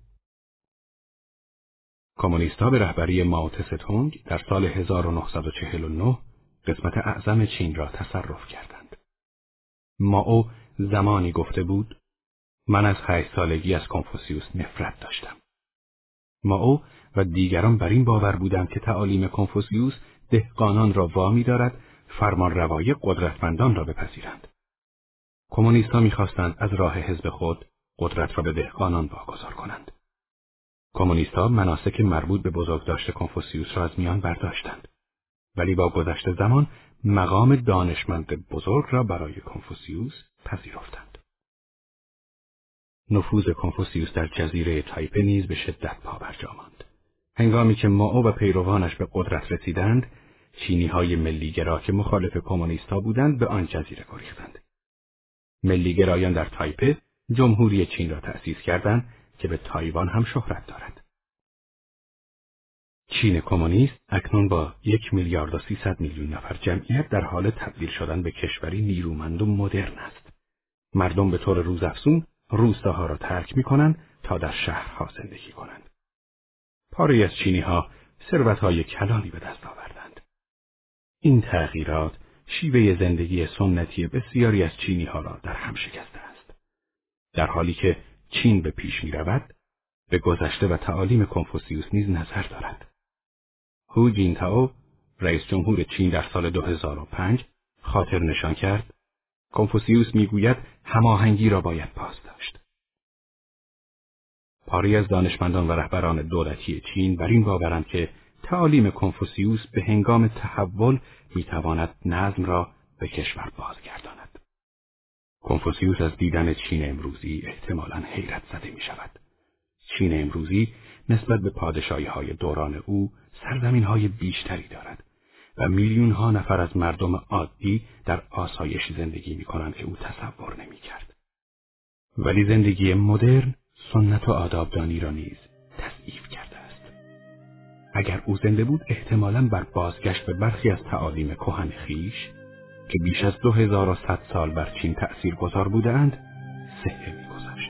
کمونیست‌ها به رهبری مائو تسه-تونگ در سال 1949 قسمت اعظم چین را تصرف کردند. مائو زمانی گفته بود: من از 8 سالگی از کنفوسیوس نفرت داشتم. مائو و دیگران بر این باور بودند که تعالیم کنفوسیوس دهقانان را وامی دارد فرمانروایی قدرتمندان را بپذیرند. کمونیست‌ها می‌خواستند از راه حزب خود قدرت را به دهقانان واگذار کنند. کمونیست‌ها مناسک مربوط به بزرگداشت کنفوسیوس را از میان برداشتند، ولی با گذشت زمان مقام دانشمند بزرگ را برای کنفوسیوس پذیرفتند. نفوذ کنفوسیوس در جزیره تایپه نیز به شدت پابرجا ماند. هنگامی که مائو و پیروانش به قدرت رسیدند، چینی‌های ملی‌گرا که مخالف کمونیست‌ها بودند به آن جزیره گریختند. ملی‌گرایان در تایپه جمهوری چین را تأسیس کردند که به تایوان هم شهرت دارد. چین کمونیست اکنون با 1,300,000,000 نفر جمعیت در حال تبدیل شدن به کشوری نیرومند و مدرن است. مردم به طور روزافزون روستاها را ترک می‌کنند تا در شهرها زندگی کنند. پاره‌ای از چینی‌ها ثروت‌های کلانی به دست آوردند. این تغییرات شیوه زندگی سنتی بسیاری از چینی‌ها را در هم شکسته است. در حالی که چین به پیش می‌رود، به گذشته و تعالیم کنفوسیوس نیز نظر دارد. هو جینتائو، رئیس جمهور چین در سال 2005 خاطر نشان کرد: کنفوسیوس میگوید هماهنگی را باید پاس داشت. پاری از دانشمندان و رهبران دولتی چین بر این باورند که تعالیم کنفوسیوس به هنگام تحول میتواند نظم را به کشور بازگرداند. کنفوسیوس از دیدن چین امروزی احتمالاً حیرت زده می شود. چین امروزی نسبت به پادشاهی‌های دوران او سرزمین‌های بیشتری دارد و میلیون‌ها نفر از مردم عادی در آسایش زندگی می‌کنند که او تصور نمی‌کرد. ولی زندگی مدرن سنت و آدابدانی را نیز تضعیف کرده است. اگر او زنده بود احتمالاً بر بازگشت به برخی از تعالیم کهن خویش که بیش از 2100 سال بر چین تأثیرگذار بودند صحه می‌گذاشت.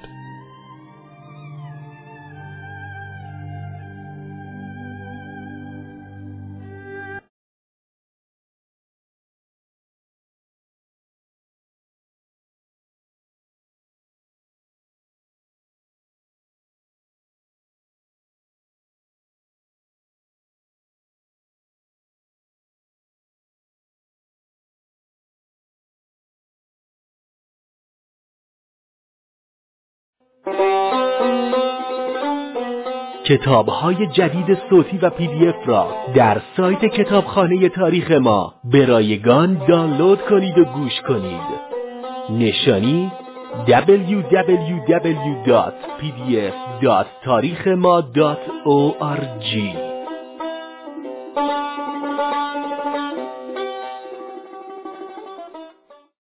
کتاب‌های جدید صوتی و PDF را در سایت کتابخانه تاریخ ما به رایگان دانلود کنید و گوش کنید. نشانی www.pdf.tarikhema.org